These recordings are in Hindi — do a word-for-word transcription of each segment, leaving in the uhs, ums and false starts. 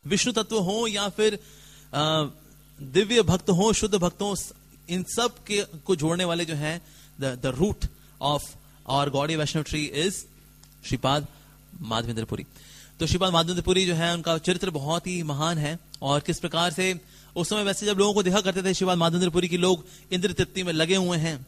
विष्णु तत्व हो या फिर आ, दिव्य भक्त हो, शुद्ध भक्त हो, इन सब के को जोड़ने वाले जो है the the root of our Gaudiya Vaishnava tree is Shripad Madhavendra Puri. तो श्रीपाद माधवेंद्र पुरी जो है उनका चरित्र बहुत ही महान है, और किस प्रकार से उस समय वैसे जब लोगों को देखा करते थे श्रीपाद माधवेंद्र पुरी की लोग इंद्र तृप्ति में लगे हुए हैं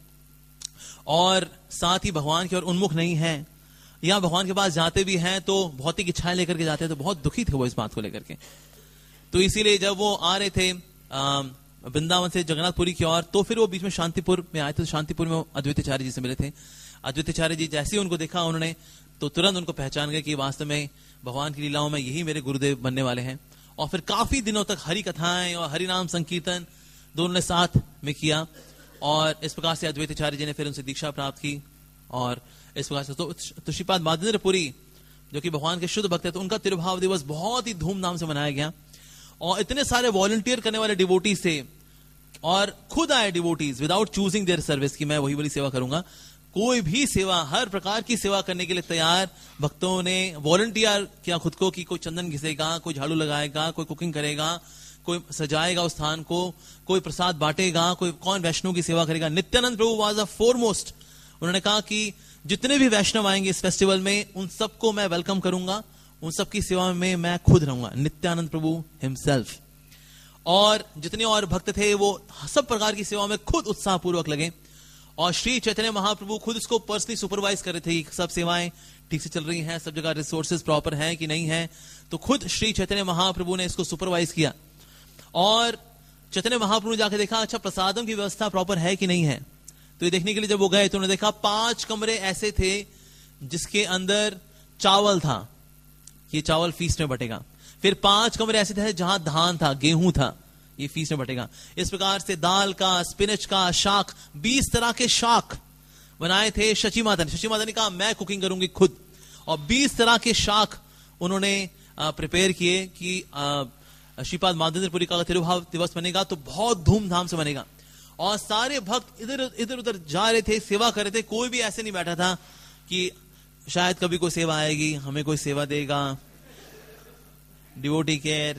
और साथ ही भगवान की ओर उन्मुख नहीं है, या भगवान के पास जाते भी हैं तो भौतिक इच्छाएं लेकर के जाते हैं, तो बहुत दुखी थे वो इस बात को लेकर के। तो इसीलिए जब वो आ रहे थे वृंदावन से जगन्नाथपुरी की ओर, तो फिर वो बीच में शांतिपुर में आए थे। तो शांतिपुर में अद्वैताचार्य जी से मिले थे। अद्वैताचार्य जी जैसे ही उनको देखा उन्होंने तो तुरंत उनको पहचान गए कि वास्तव में भगवान की लीलाओं में यही मेरे गुरुदेव बनने वाले हैं। और फिर काफी दिनों तक हरि कथाएं और हरि नाम संकीर्तन दोनों ने साथ में किया, और इस प्रकार से अद्वैताचार्य जी ने फिर उनसे दीक्षा प्राप्त की। और इस प्रकार से तो, तो श्रीपाद माधवेंद्र पुरी जो कि भगवान के शुद्ध भक्त है, तो उनका तिरुभाव दिवस बहुत ही धूमधाम से मनाया गया, और इतने सारे वॉलंटियर करने वाले डिवोटीज थे, और खुद आए devotees without choosing their service कि मैं वही वाली सेवा करूंगा। कोई भी सेवा, हर प्रकार की सेवा करने के लिए तैयार भक्तों ने वॉलंटियर किया खुद को, कि कोई चंदन घिसेगा, कोई झाड़ू लगाएगा, कोई कुकिंग करेगा, कोई सजाएगा उस स्थान को, कोई प्रसाद बांटेगा, कोई कौन वैष्णव की सेवा करेगा। Nityananda Prabhu was the foremost. उन्होंने कहा कि जितने भी वैष्णव आएंगे इस फेस्टिवल में उन सबको मैं वेलकम करूंगा, उन सबकी सेवा में मैं खुद रहूंगा। नित्यानंद प्रभु हिमसेल्फ। और जितने और भक्त थे वो सब प्रकार की सेवा में खुद उत्साह पूर्वक लगे, और श्री चैतन्य महाप्रभु खुद इसको पर्सनली सुपरवाइज कर रहे थे, सब सेवाएं ठीक से चल रही हैं, सब जगह रिसोर्सेज प्रॉपर हैं कि नहीं है। तो खुद श्री चैतन्य महाप्रभु ने इसको सुपरवाइज किया, और चैतन्य महाप्रभु ने जाकर देखा अच्छा प्रसादम की व्यवस्था प्रॉपर है कि नहीं है। तो ये देखने के लिए जब वो गए तो उन्होंने देखा पांच कमरे ऐसे थे जिसके अंदर चावल था, ये चावल फीस्ट में बटेगा। फिर पांच कमरे ऐसे थे जहां धान था, गेहूं था, ये फीस्ट में बटेगा। इस प्रकार से दाल का, स्पिनच का, शाक, बीस तरह के शाक बनाए थे शची माता ने। शची माता ने कहा मैं कुकिंग करूंगी खुद, और बीस तरह के शाक उन्होंने प्रिपेयर किए कि श्रीपाद माधवेंद्र पुरी का तिरुभाव दिवस बनेगा तो बहुत धूमधाम से बनेगा। और सारे भक्त इधर इधर उधर जा रहे थे, सेवा कर रहे थे। कोई भी ऐसे नहीं बैठा था कि शायद कभी कोई सेवा आएगी, हमें कोई सेवा देगा, डिवोटी केयर।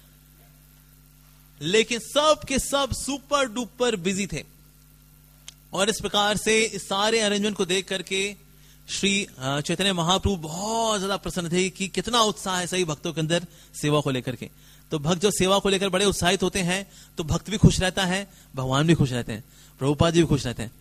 लेकिन सब के सब सुपर डुपर बिजी थे, और इस प्रकार से इस सारे अरेंजमेंट को देख करके श्री चैतन्य महाप्रभु बहुत ज्यादा प्रसन्न थे कि कितना उत्साह है सही भक्तों के अंदर सेवा को लेकर के। तो भक्त जो सेवा को लेकर बड़े उत्साहित होते हैं तो भक्त भी खुश रहता है, भगवान भी खुश रहते हैं, प्रभुपाद जी भी खुश रहते हैं।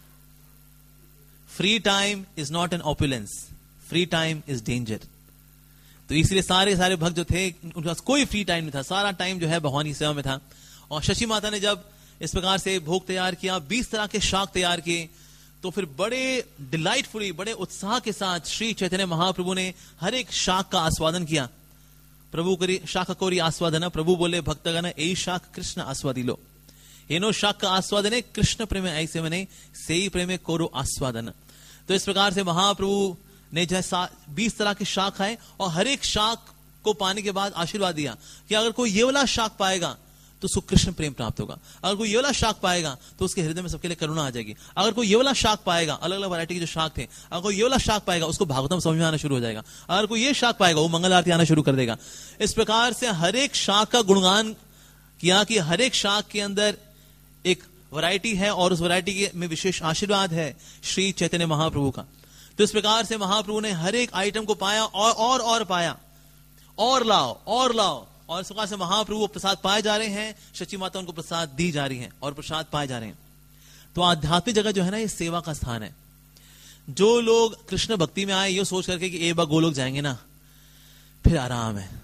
Free time is not an opulence, free time is danger. तो इसलिए सारे सारे भक्त जो थे उनके पास कोई फ्री टाइम नहीं था, सारा टाइम जो है भगवान की सेवा में था। और शशि माता ने जब इस प्रकार से भोग तैयार किया, बीस तरह के शाक तैयार किए, तो फिर बड़े डिलाइटफुली, बड़े उत्साह के साथ श्री चैतन्य महाप्रभु ने हर एक शाक का आस्वादन किया। प्रभु करी शाक कोरी आस्वादन, प्रभु बोले भक्तगण ए शाक कृष्ण आस्वादी लो, एनो शाक का आस्वादन कृष्ण प्रेम ऐसे मने से प्रेम कोरो आस्वादन। तो इस प्रकार से महाप्रभु ने जैसा बीस तरह के शाक खाए, और हर एक शाक को पाने के बाद आशीर्वाद दिया कि अगर कोई ये वाला शाक पाएगा तो उसको कृष्ण प्रेम प्राप्त होगा, अगर कोई ये वाला शाक पाएगा तो उसके हृदय में सबके लिए करुणा आ जाएगी, अगर कोई ये वाला शाक पाएगा, अलग अलग वैरायटी के जो शाक थे, अगर कोई ये वाला शाक पाएगा उसको भागवतम समझ में आना शुरू हो जाएगा, अगर कोई ये शाक पाएगा वो मंगल आरती आना शुरू कर देगा। इस प्रकार से हर एक शाक का गुणगान किया कि हर एक शाक के अंदर एक वैरायटी है और उस वैरायटी में विशेष आशीर्वाद है श्री चैतन्य महाप्रभु का। तो इस प्रकार से महाप्रभु ने हर एक आइटम को पाया और और और पाया, और लाओ और लाओ, और इस प्रकार से महाप्रभु प्रसाद पाए जा रहे हैं, शची माता उनको प्रसाद दी जा रही हैं और प्रसाद पाए जा रहे हैं। तो आध्यात्मिक जगह जो है ना, ये सेवा का स्थान है। जो लोग कृष्ण भक्ति में आए ये सोच करके कि एक बार गोलोक जाएंगे ना फिर आराम है,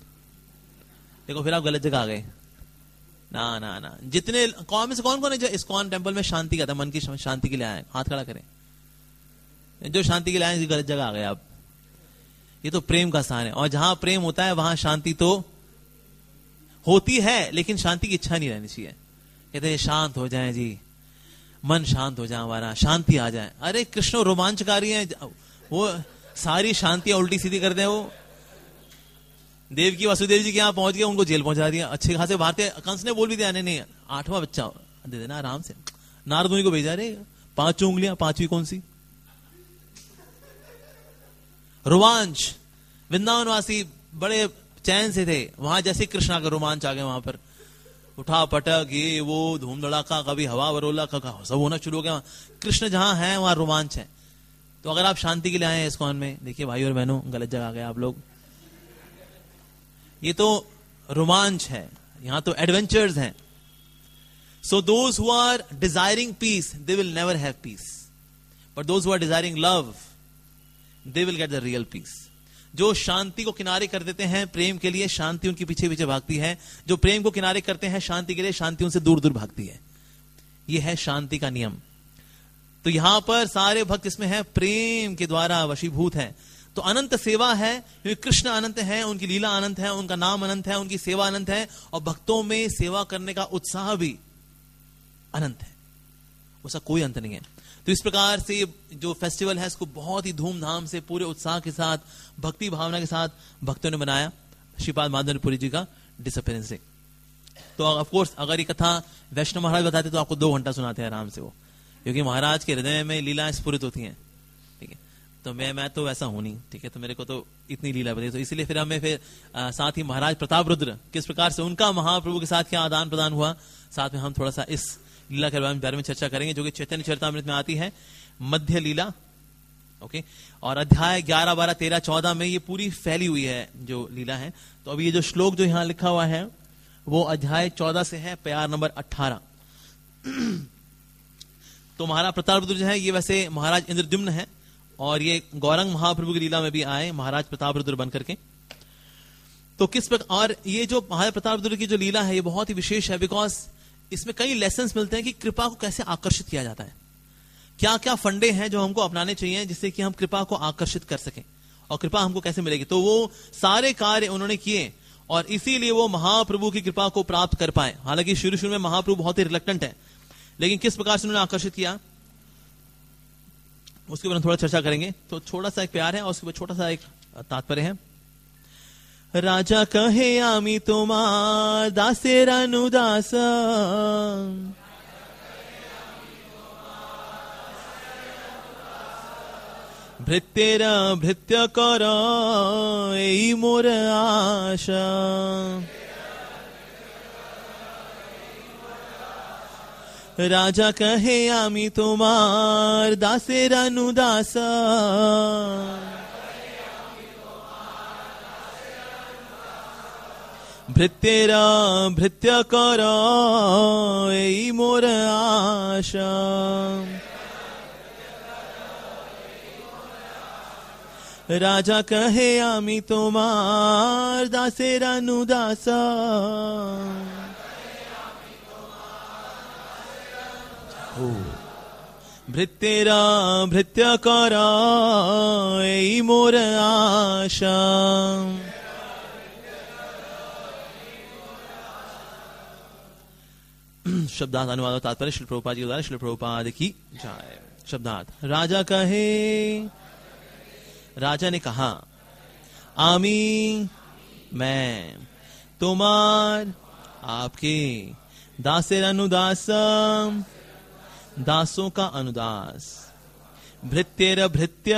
देखो फिर आप गलत जगह आ गए। ना ना ना, जितने कौन में से कौन कौन है जो इस्कॉन टेम्पल में शांति का था, मन की शांति के लिए आए, हाथ खड़ा करें। जो शांति के लिए आए गलत जगह आ गए आप। ये तो प्रेम का स्थान है, और जहां प्रेम होता है वहां शांति तो होती है, लेकिन शांति की इच्छा नहीं रहनी चाहिए। कहते हैं शांत हो जाए जी, मन शांत हो जाए, हमारा शांति आ जाए। अरे कृष्ण रोमांचकारी है, वो सारी शांतियां उल्टी सीधी करते हैं। वो देव की वासुदेव जी के यहाँ पहुंच गए, उनको जेल पहुंचा दिया। अच्छे खासे भारतीय कंस ने बोल भी दिया नहीं नहीं आठवां बच्चा दे देना आराम से। नारद मुनि को भेजा रे, पांच उंगलियां, पांचवी कौन सी? रोमांच। वृंदावनवासी बड़े चैन से थे। वहां जैसे कृष्णा का रोमांच आ गया, वहां पर उठा पटक ये वो धूम धड़ाका, कभी हवा बरोला, का सब होना शुरू हो गया। कृष्ण जहां है वहां रोमांच है। तो अगर आप शांति के लिए आए हैं इस्कॉन में, देखिए भाई और बहनों, गलत जगह आ गए आप लोग। ये तो रोमांच है, यहां तो एडवेंचर्स हैं। So those who are desiring peace they will never have peace, but those who are desiring love they will get the real peace. जो शांति को किनारे कर देते हैं प्रेम के लिए, शांति उनके पीछे पीछे भागती है। जो प्रेम को किनारे करते हैं शांति के लिए, शांति उनसे दूर दूर भागती है। यह है शांति का नियम। तो यहां पर सारे भक्त इसमें है प्रेम के द्वारा वशीभूत है। तो अनंत सेवा है, क्योंकि कृष्ण अनंत है, उनकी लीला अनंत है, उनका नाम अनंत है, उनकी सेवा अनंत है, और भक्तों में सेवा करने का उत्साह भी अनंत है, उसका कोई अंत नहीं है। तो इस प्रकार से जो फेस्टिवल है इसको बहुत ही धूमधाम से पूरे उत्साह के साथ, भक्ति भावना के साथ भक्तों ने बनाया श्रीपाद माधवपुरी जी का डिसअपीयरेंस डे। तो ऑफ कोर्स अगर ये कथा वैष्णव महाराज बताते तो आपको दो घंटा सुनाते हैं आराम से वो, क्योंकि महाराज के हृदय में लीलाएं स्फुरित होती हैं। ठीक है, तो मैं मैं तो वैसा हूं नहीं, ठीक है, तो मेरे को तो इतनी लीला बताई। तो इसलिए फिर हमें फिर आ, साथ ही महाराज प्रताप रुद्र किस प्रकार से उनका महाप्रभु के साथ क्या आदान प्रदान हुआ, साथ में हम थोड़ा सा इस लीला के बारे में चर्चा करेंगे, जो कि चैतन्य चरितामृत में आती है, मध्य लीला। ओके, और अध्याय ग्यारह बारह तेरह चौदह में ये पूरी फैली हुई है जो लीला है। तो अभी ये जो श्लोक जो यहाँ लिखा हुआ है वो अध्याय चौदह से है, प्यार नंबर अट्ठारह। तो महाराज प्रताप रुद्र जो है ये वैसे महाराज इंद्रद्युम्न है, और ये गौरंग महाप्रभु की लीला में भी आए महाराज प्रताप रुद्र बन करके। तो किस प्रकार, और ये जो महाराज प्रताप रुद्र की जो लीला है ये बहुत ही विशेष है, बिकॉज इसमें कई लेसन्स मिलते हैं कि कृपा को कैसे आकर्षित किया जाता है, क्या क्या फंडे हैं जो हमको अपनाने चाहिए जिससे कि हम कृपा को आकर्षित कर सकें, और कृपा हमको कैसे मिलेगी। तो वो सारे कार्य उन्होंने किए, और इसीलिए वो महाप्रभु की कृपा को प्राप्त कर पाए। हालांकि शुरू शुरू में महाप्रभु बहुत ही रिलक्टेंट है, लेकिन किस प्रकार से उन्होंने आकर्षित किया उसके बारे में थोड़ा चर्चा करेंगे। तो छोटा सा एक प्यार है और उसके बाद छोटा सा एक तात्पर्य है। राजा कहे आमी तुम्हार दासेर अनुदास, भृत्येर भृत्य कर एई मोर आशा। राजा कहे आमी तुम्हार दासेर अनुदास, भृत्येर भृत्य कर एई मोर आशा। राजा कहे आमी तुम्हार दासेर अनुदास, भृत्येर भृत्य कर एई मोर आशा। शब्दार्थ अनुवाद और तात्पर्य श्री प्रभुपाद जी के द्वारा, श्री प्रभुपाद की जय। शब्दार्थ, राजा कहे, राजा ने कहा, आमी मैं, तुम्हार आपके, दासेर अनुदास दासों का अनुदास, भृत्येर भृत्य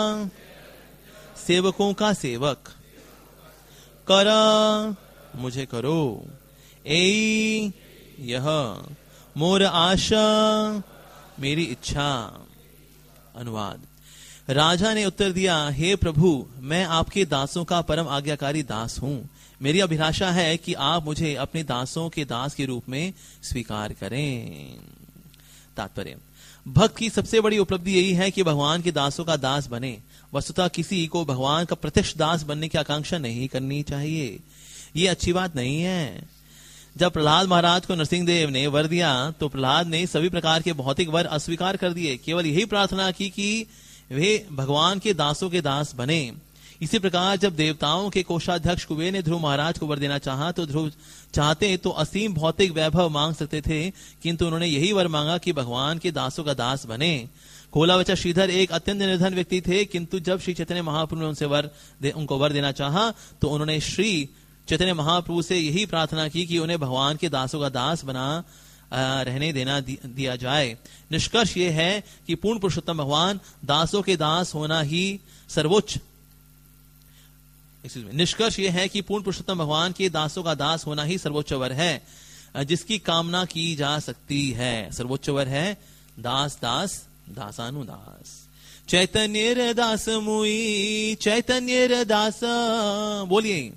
सेवकों का सेवक, कर मुझे करो, एई यह, मोर आशा मेरी इच्छा। अनुवाद, राजा ने उत्तर दिया, हे प्रभु, मैं आपके दासों का परम आज्ञाकारी दास हूं। मेरी अभिलाषा है कि आप मुझे अपने दासों के दास के रूप में स्वीकार करें। तात्पर्य, भक्त की सबसे बड़ी उपलब्धि यही है कि भगवान के दासों का दास बने। वस्तुतः किसी को भगवान का प्रत्यक्ष दास बनने की आकांक्षा नहीं करनी चाहिए, ये अच्छी बात नहीं है। जब प्रहलाद महाराज को नरसिंहदेव ने वर दिया तो प्रहलाद ने सभी प्रकार के भौतिक वर अस्वीकार कर दिए, केवल यही प्रार्थना की कि वे भगवान के दासों के दास बने। इसी प्रकार जब देवताओं के कोषाध्यक्ष कुबेर ने ध्रुव महाराज को वर देना चाहा तो ध्रुव चाहते तो असीम भौतिक वैभव मांग सकते थे, किंतु उन्होंने यही वर मांगा कि भगवान के दासों का दास बने। कोलावचा श्रीधर एक अत्यंत निर्धन व्यक्ति थे, किंतु जब श्री चैतन्य महाप्रभु ने उनसे वर दे, उनको वर देना चाहा तो उन्होंने श्री चैतन्य महाप्रभु से यही प्रार्थना की कि उन्हें भगवान के दासों का दास बना रहने देना दिया जाए। निष्कर्ष ये है कि पूर्ण पुरुषोत्तम भगवान दासों के दास होना ही सर्वोच्च एक्सक्यूज मी, निष्कर्ष यह है कि पूर्ण पुरुषोत्तम भगवान के दासों का दास होना ही सर्वोच्च वर है जिसकी कामना की जा सकती है। सर्वोच्च वर है दास दास दासानुदास। चैतन्य दास मुई चैतन्य दास, बोलिए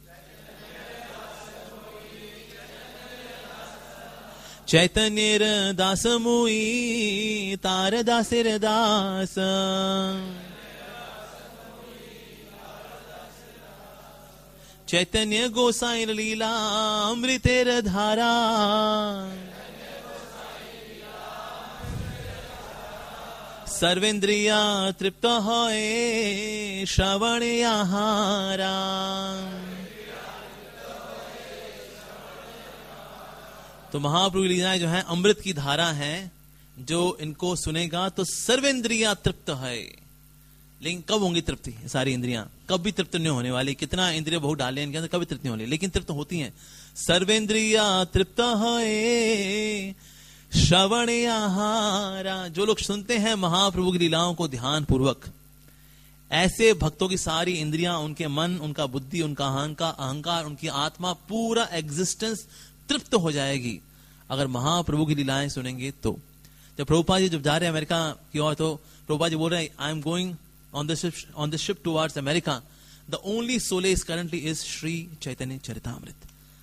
चैतन्य दास मुई तार दासेर दास। चैतन्य गोसाइन लीला अमृतेर धारा। सर्वेन्द्रिया तृप्त होए श्रवण आहारा। तो महाप्रभु की लीलाएं जो है अमृत की धारा है, जो इनको सुनेगा तो सर्वेन्द्रिया तृप्त है। लेकिन कब होंगी तृप्ति? सारी इंद्रियां कभी तृप्त नहीं होने वाली। कितना इंद्रिय बहुत डाले इनके अंदर, कभी तृप्त नहीं होने, लेकिन तृप्त होती हैं। सर्वेन्द्रिया तृप्त है श्रवण आहारा। जो लोग सुनते हैं महाप्रभु की लीलाओं को ध्यान पूर्वक, ऐसे भक्तों की सारी इंद्रियां, उनके मन, उनका बुद्धि, उनका अहंकार अहंकार उनकी आत्मा, पूरा एग्जिस्टेंस तृप्त हो जाएगी अगर महाप्रभु की लीलाएं सुनेंगे तो। जब प्रभुपाद जी जब जा रहे हैं अमेरिका की ओर, तो प्रभुपाद जी बोल रहे हैं, I am going on the ship on the ship towards America. The only solace currently is Shri Chaitanya Charitamrita.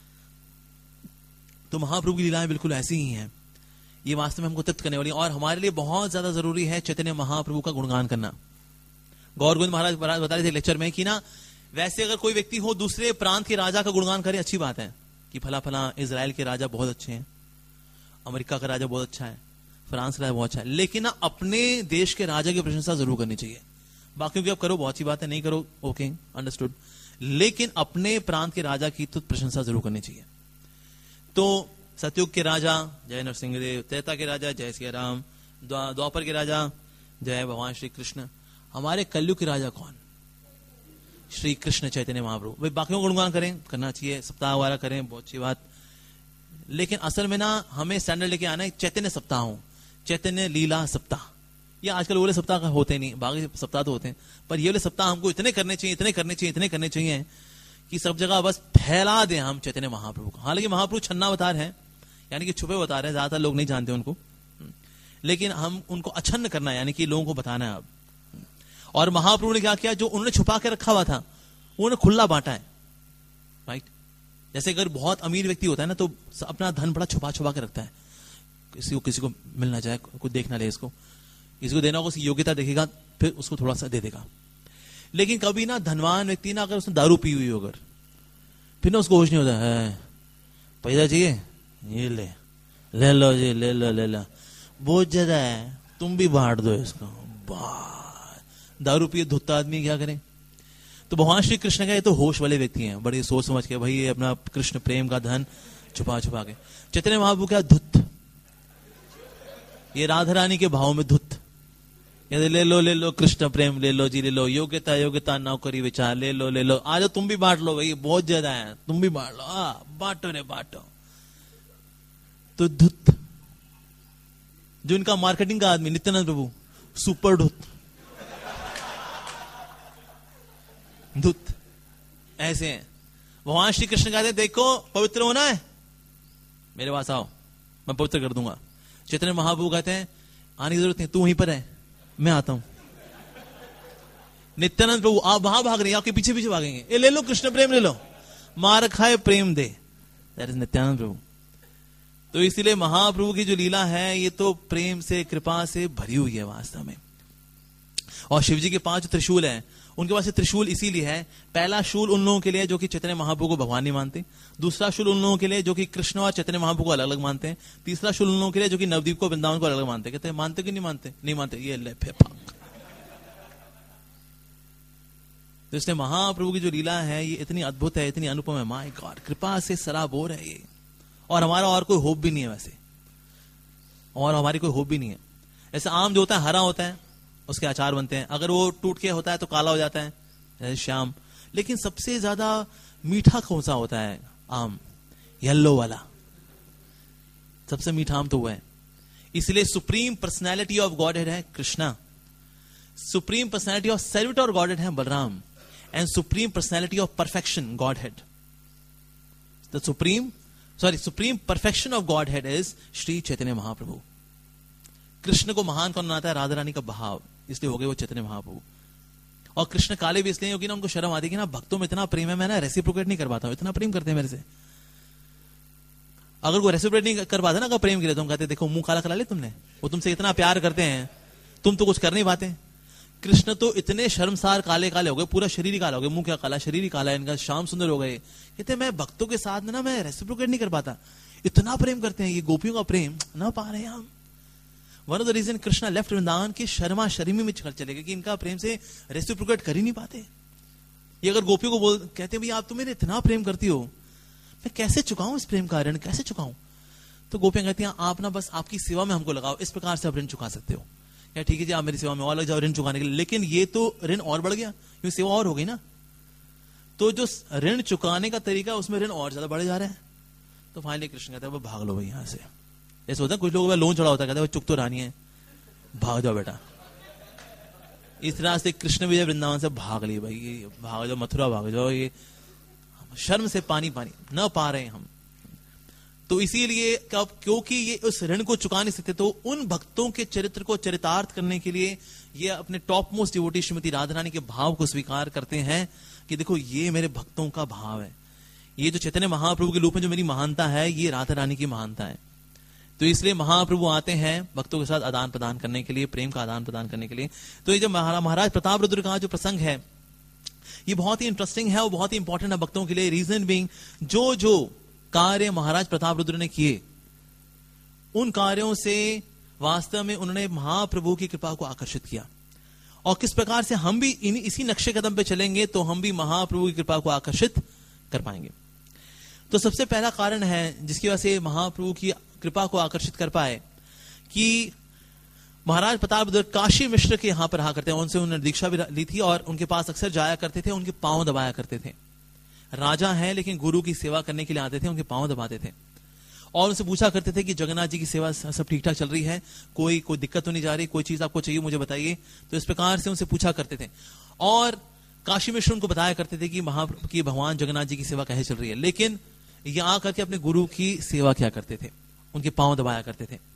तो महाप्रभु की लीलाएं बिल्कुल ऐसी ही हैं। ये वास्तव में हमको तृप्त करने वाली, और हमारे लिए बहुत ज्यादा जरूरी है चैतन्य महाप्रभु का गुणगान करना। गौर गोविंद महाराज बता रहे थे लेक्चर में कि ना, वैसे अगर कोई व्यक्ति हो दूसरे प्रांत के राजा का गुणगान करे, अच्छी बात है कि फला फला इजराइल के राजा बहुत अच्छे हैं, अमेरिका का राजा बहुत अच्छा है, फ्रांस का राजा बहुत अच्छा है, लेकिन ना अपने देश के राजा की प्रशंसा जरूर करनी चाहिए। बाकी की आप करो बहुत सी बात है, नहीं करो ओके अंडरस्टूड, लेकिन अपने प्रांत के राजा की तो प्रशंसा जरूर करनी चाहिए। तो सतयुग के राजा जय नरसिंह देव, त्रेता के राजा जय सिया राम, द्वापर के राजा जय भगवान श्री कृष्ण। हमारे कलयुग के राजा कौन? श्री कृष्ण चैतन्य महाप्रभु। भाई बाकियों को गुणगान करें, करना चाहिए, सप्ताह वाला करें, बहुत अच्छी बात, लेकिन असल में ना हमें स्टैंडर्ड लेके आना है चैतन्य सप्ताह हो, चैतन्य लीला सप्ताह। ये आजकल वाले सप्ताह का होते नहीं, बाकी सप्ताह तो होते हैं, पर ये वाले सप्ताह हमको इतने करने चाहिए, इतने करने चाहिए, इतने करने चाहिए कि सब जगह बस फैला दें हम चैतन्य महाप्रभु को। हालांकि महाप्रभु छन्ना अवतार है, यानी कि छुपे अवतार है, ज्यादातर लोग नहीं जानते उनको, लेकिन हम उनको अछन्न करना है, यानी कि लोगों को बताना है अब। और महाप्रभु ने क्या किया? जो उन्होंने छुपा के रखा हुआ था उन्होंने खुला बांटा है, राइट। जैसे अगर बहुत अमीर व्यक्ति होता है ना, तो अपना धन बड़ा छुपा छुपा के रखता है, किसी को किसी को मिल ना जाए, कोई देख ना ले इसको, इसको देना होगा, उसकी योग्यता देखेगा, फिर उसको थोड़ा सा दे देगा। लेकिन कभी ना धनवान व्यक्ति ना, अगर उसने दारू पी हुई हो अगर, फिर ना उसको होश नहीं होता है, पैसा चाहिए ये ले ले लो जी, ले लो ले लो, बहुत ज्यादा है, तुम भी बांट दो इसको। दारू पिए धुत्ता आदमी क्या करें? तो भगवान श्री कृष्ण का ये तो होश वाले व्यक्ति हैं, बड़े सोच समझ के, भाई ये अपना कृष्ण प्रेम का धन छुपा छुपा के। चैतन्य महाप्रभु क्या धुत, ये राधा रानी के भाव में धुत, ये ले लो ले लो कृष्ण प्रेम, ले लो जी ले लो, योग्यता योग्यता नौकरी विचार, ले लो ले लो, आ जाओ तुम भी बांट लो, भाई बहुत ज्यादा है, तुम भी बांट लो, आ बांटो रे बांटो। तो धुत, जो इनका मार्केटिंग का आदमी नित्यानंद प्रभु, सुपर धुत, धुत ऐसे हैं। भगवान श्री कृष्ण कहते हैं, देखो पवित्र होना है मेरे पास आओ, मैं पवित्र कर दूंगा। चैतन्य महाप्रभु कहते हैं, आने की जरूरत नहीं, तू वहीं पर है, मैं आता हूं। नित्यानंद प्रभु आप वहां भाग रहे हैं, आपके पीछे पीछे भागेंगे, ये ले लो कृष्ण प्रेम ले लो, मार खाए प्रेम दे, दैट इज नित्यानंद प्रभु। तो इसीलिए महाप्रभु की जो लीला है ये तो प्रेम से, कृपा से भरी हुई है वास्तव में। और शिव जी के पांच त्रिशूल हैं, उनके पास त्रिशूल इसीलिए है, पहला शूल उन लोगों के लिए जो कि चैतन्य महाप्रभु को भगवान नहीं मानते, दूसरा शूल उन लोगों के लिए जो कि कृष्ण और चैतन्य महाप्रभु को अलग अलग मानते हैं, तीसरा शूल उन लोगों के लिए जो कि नवदीप को, वृंदावन को अलग अलग मानते हैं। कहते हैं मानते कि नहीं मानते? नहीं मानते, ये ले फेफा। तो इसलिए महाप्रभु की जो लीला है ये इतनी अद्भुत है, इतनी अनुपम है, माय गॉड, कृपा से सराबोर है ये। और हमारा और कोई होप भी नहीं है वैसे, और हमारी कोई होप भी नहीं है। ऐसे आम जो होता है हरा होता है, उसके अचार बनते हैं, अगर वो टूट के होता है तो काला हो जाता है, जैसे श्याम। लेकिन सबसे ज्यादा मीठा कौन सा होता है? आम, येलो वाला, सबसे मीठा आम तो वो है। इसलिए सुप्रीम पर्सनैलिटी ऑफ गॉडहेड है Krishna, supreme personality of servitor और गॉडहेड है Balram, and supreme personality of perfection, Godhead. The supreme, sorry, supreme perfection of Godhead is Shri Chaitanya Mahaprabhu. Krishna को महान कौन बनाता है? राधा रानी का भाव, इसलिए हो गए वो चैतन्य महाप्रभु. और कृष्ण काले भी इसलिए क्योंकि ना उनको शर्म आती है कि ना भक्तों में इतना प्रेम है, मैं ना रेसिप्रोकेट नहीं कर पाता हूं, इतना प्रेम करते हैं मेरे से. अगर वो रेसिप्रोकेट नहीं कर पाते ना का प्रेम के लिए, तो हम कहते देखो मुंह काला करा ले तुमने, वो तुमसे इतना प्यार करते हैं, तुम तो कुछ कर नहीं पाते. कृष्ण तो इतने शर्मसार काले काले हो गए, पूरा शरीर ही काला हो गया, मुंह क्या काला, शरीर ही काला है इनका, श्याम सुंदर हो गए. कहते मैं भक्तों के साथ में ना मैं रेसिप्रोकेट नहीं कर पाता, इतना प्रेम करते हैं ये, गोपियों का प्रेम ना पा रहे हैं हम. One of the reason Krishna left Vrindavan की शर्मा शर्मी में चले गए कि इनका प्रेम से रेसिप्रोकेट कर ही नहीं पाते. ये अगर गोपियों को बोल कहते भाई आप तो मेरे इतना प्रेम करती हो, मैं कैसे चुकाऊं इस प्रेम का ऋण, कैसे चुकाऊं? तो गोपियां कहती हैं आप ना बस आपकी सेवा में हमको लगाओ, इस प्रकार से आप ऋण चुका सकते हो. क्या ठीक है जी, आप मेरी सेवा में और लग जाओ ऋण चुकाने के लिए. लेकिन ये तो ऋण और बढ़ गया, क्योंकि सेवा और हो गई ना. तो जो ऋण चुकाने का तरीका उसमें ऋण और ज्यादा बढ़े जा रहे हैं. तो फाइनली कृष्ण कहते हैं भाग लो भाई यहां से. ऐसा होता है कुछ लोगों का लोन चढ़ा होता है, कहते हैं चुक तो रानी है, भाग जाओ बेटा. इस तरह से कृष्ण विजय वृंदावन से भाग लिए भाई, ये भाग जाओ मथुरा भाग जाओ, ये शर्म से पानी पानी न पा रहे हैं हम. तो इसीलिए कब क्योंकि ये उस ऋण को चुका नहीं सकते, तो उन भक्तों के चरित्र को चरितार्थ करने के लिए ये अपने top most devotee Shrimati Radha Rani के भाव को स्वीकार करते हैं कि देखो ये मेरे भक्तों का भाव है, ये जो चैतन्य महाप्रभु के रूप में जो मेरी महानता है ये राधा रानी की महानता है. तो इसलिए महाप्रभु आते हैं भक्तों के साथ आदान प्रदान करने के लिए, प्रेम का आदान प्रदान करने के लिए. तो ये जो महाराज प्रताप रुद्र का जो प्रसंग है ये बहुत ही इंटरेस्टिंग है और बहुत ही इंपॉर्टेंट है भक्तों के लिए. रीजन बीइंग जो जो कार्य महाराज प्रताप रुद्र ने किए उन कार्यों से वास्तव में उन्होंने महाप्रभु की कृपा को आकर्षित किया. और किस प्रकार से हम भी इन इसी नक्शे कदम पे चलेंगे तो हम भी महाप्रभु की कृपा को आकर्षित कर पाएंगे. तो सबसे पहला कारण है जिसकी वजह से महाप्रभु की कृपा को आकर्षित कर पाए कि महाराज प्रताप रुद्र काशी मिश्र के यहां पर रहा करते हैं. उनसे उन्होंने दीक्षा भी ली थी और उनके पास अक्सर जाया करते थे, उनके पांव दबाया करते थे. राजा हैं लेकिन गुरु की सेवा करने के लिए आते थे, उनके पांव दबाते थे और उनसे पूछा करते थे कि जगन्नाथ जी की सेवा सब ठीक ठाक चल रही है, कोई कोई दिक्कत तो नहीं जा रही, कोई चीज आपको चाहिए मुझे बताइए. तो इस प्रकार से उनसे पूछा करते थे और काशी मिश्र उनको बताया करते थे कि महा कि भगवान जगन्नाथ जी की सेवा कैसे चल रही है. लेकिन ये आकर के अपने गुरु की सेवा क्या करते थे, उनके पांव दबाया करते थे.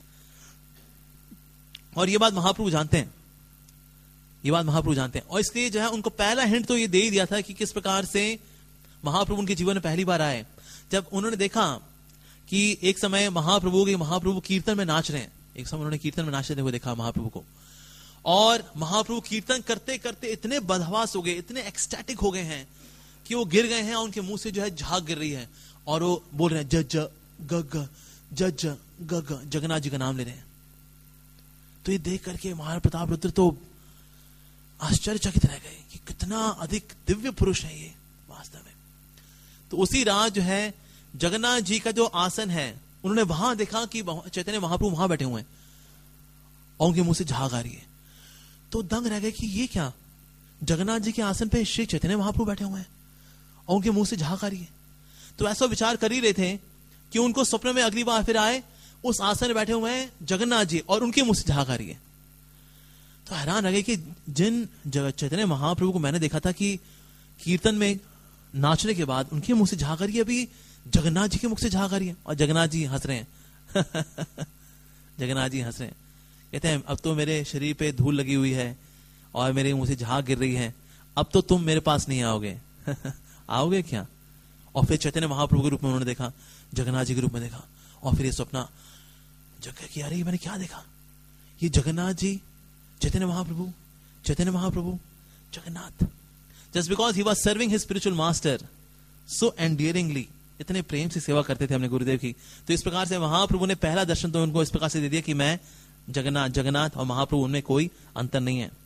और ये बात महाप्रभु जानते हैं, ये बात महाप्रभु जानते हैं. और इसलिए जो है उनको पहला हिंट तो ये दे ही दिया था कि किस प्रकार से महाप्रभु उनके जीवन में पहली बार आए जब उन्होंने देखा कि एक समय महाप्रभु के महाप्रभु कीर्तन में नाच रहे हैं. एक समय उन्होंने कीर्तन में नाचते हुए देखा महाप्रभु को, और महाप्रभु कीर्तन करते करते इतने बदहवास हो गए, इतने एक्सटैटिक हो गए हैं कि वो गिर गए हैं और उनके मुंह से जो है झाग गिर रही है और वो बोल रहे हैं जज गग जज गग, जगन्नाथ जी का नाम ले रहे हैं. तो ये देख करके महाराज प्रताप रुद्र तो आश्चर्यचकित रह गए कि कितना अधिक दिव्य पुरुष है ये वास्तव में. तो उसी रात जो है जगन्नाथ जी का जो आसन है उन्होंने वहां देखा कि चैतन्य महाप्रभु वहां बैठे हुए हैं और उनके मुंह से झाग आ रही है. तो दंग रह गए कि ये क्या, जगन्नाथ जी के आसन पे श्री चैतन्य महाप्रभु बैठे हुए हैं और उनके मुंह से झाग आ रही है. तो ऐसा विचार कर ही रहे थे कि उनको स्वप्न में अगली बार फिर आए, उस आसन में बैठे हुए हैं जगन्नाथ जी और उनके मुंह से झाग आ रही है. तो हैरान रह गए कि जिन चैतन्य महाप्रभु को मैंने देखा था कि कीर्तन में नाचने के बाद उनके मुंह से झाग आ रही है, अभी जगन्नाथ जी के मुख से झाग आ रही है. और जगन्नाथ जी हंस रहे हैं जगन्नाथ जी हंस रहे हैं, कहते हैं अब तो मेरे शरीर पे धूल लगी हुई है और मेरे मुंह से झाग गिर रही है, अब तो तुम मेरे पास नहीं आओगे आओगे क्या? और फिर चैतन्य महाप्रभु के रूप में उन्होंने देखा, जगन्नाथ जी के रूप में देखा, और फिर ये सपना जगह कि अरे मैंने क्या देखा, ये Jagannath ji, Chaitanya Mahaprabhu, Chaitanya Mahaprabhu, Jagannath. Just because he was serving his spiritual master so endearingly, इतने प्रेम से सेवा करते थे अपने गुरुदेव की. तो इस प्रकार से महाप्रभु ने पहला दर्शन तो उनको इस प्रकार से दे दिया कि मैं जगन्नाथ, जगन्नाथ और महाप्रभु उनमें कोई अंतर नहीं है.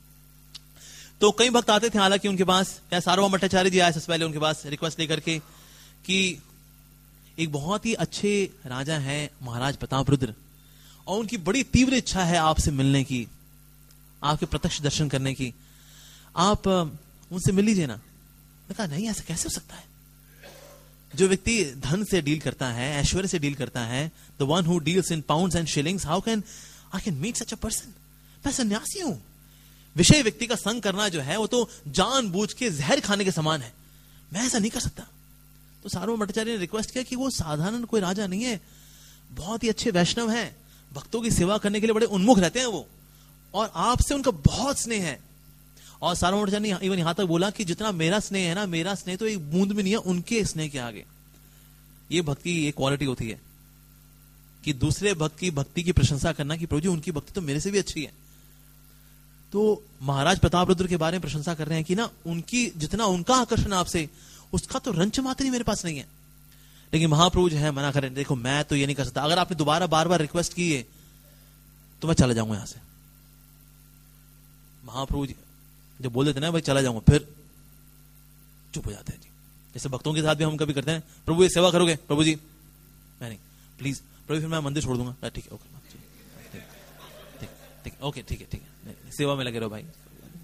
तो कई भक्त आते थे हालांकि उनके पास, सार्वभौम भट्टाचार्य जी आए सबसे पहले उनके पास रिक्वेस्ट लेकर के कि एक बहुत ही अच्छे राजा हैं महाराज प्रताप रुद्र और उनकी बड़ी तीव्र इच्छा है आपसे मिलने की, आपके प्रत्यक्ष दर्शन करने की, आप उनसे मिल लीजिए ना. मैंने कहा नहीं, ऐसा कैसे हो सकता है? जो व्यक्ति धन से डील करता है, ऐश्वर्य से डील करता है, the one who deals in pounds and shillings, how can I can meet such a person? मैं सन्यासी हूं, विषय व्यक्ति का संग करना जो है वो तो जानबूझ के जहर खाने के समान है, मैं ऐसा नहीं कर सकता। तो सार्वभौम भट्टाचार्य ने रिक्वेस्ट किया कि वो साधारण कोई राजा नहीं है, बहुत ही अच्छे वैष्णव हैं, भक्तों की सेवा करने के लिए बड़े उन्मुख रहते हैं वो, और आपसे उनका बहुत स्नेह है। और सार्वभौम भट्टाचार्य ने इवन यहां तक बोला कि जितना मेरा स्नेह है ना, मेरा स्नेह तो एक बूंद भी नहीं है उनके स्नेह के आगे। ये भक्ति की एक क्वालिटी होती है कि दूसरे भक्त की भक्ति की प्रशंसा करना कि प्रभु जी उनकी भक्ति तो मेरे से भी अच्छी है। तो महाराज प्रताप रुद्र के बारे में प्रशंसा कर रहे हैं कि ना उनकी जितना उनका आकर्षण आपसे, उसका तो रंच मात्र ही मेरे पास नहीं है। लेकिन महाप्रभु जो है मना करें, देखो मैं तो ये नहीं कर सकता, अगर आपने दोबारा बार बार रिक्वेस्ट की है तो मैं चला जाऊंगा यहां से। महाप्रभु जी जब बोल देते ना भाई चला जाऊंगा, फिर चुप हो जाते हैं जी। जैसे भक्तों के साथ भी हम कभी करते हैं, प्रभु ये सेवा करोगे, प्रभु जी मैं नहीं, प्लीज प्रभु फिर मैं मंदिर छोड़ दूंगा। ठीक है ओके ठीक ठीक ओके ठीक है ठीक है, सेवा में लगे रहो भाई।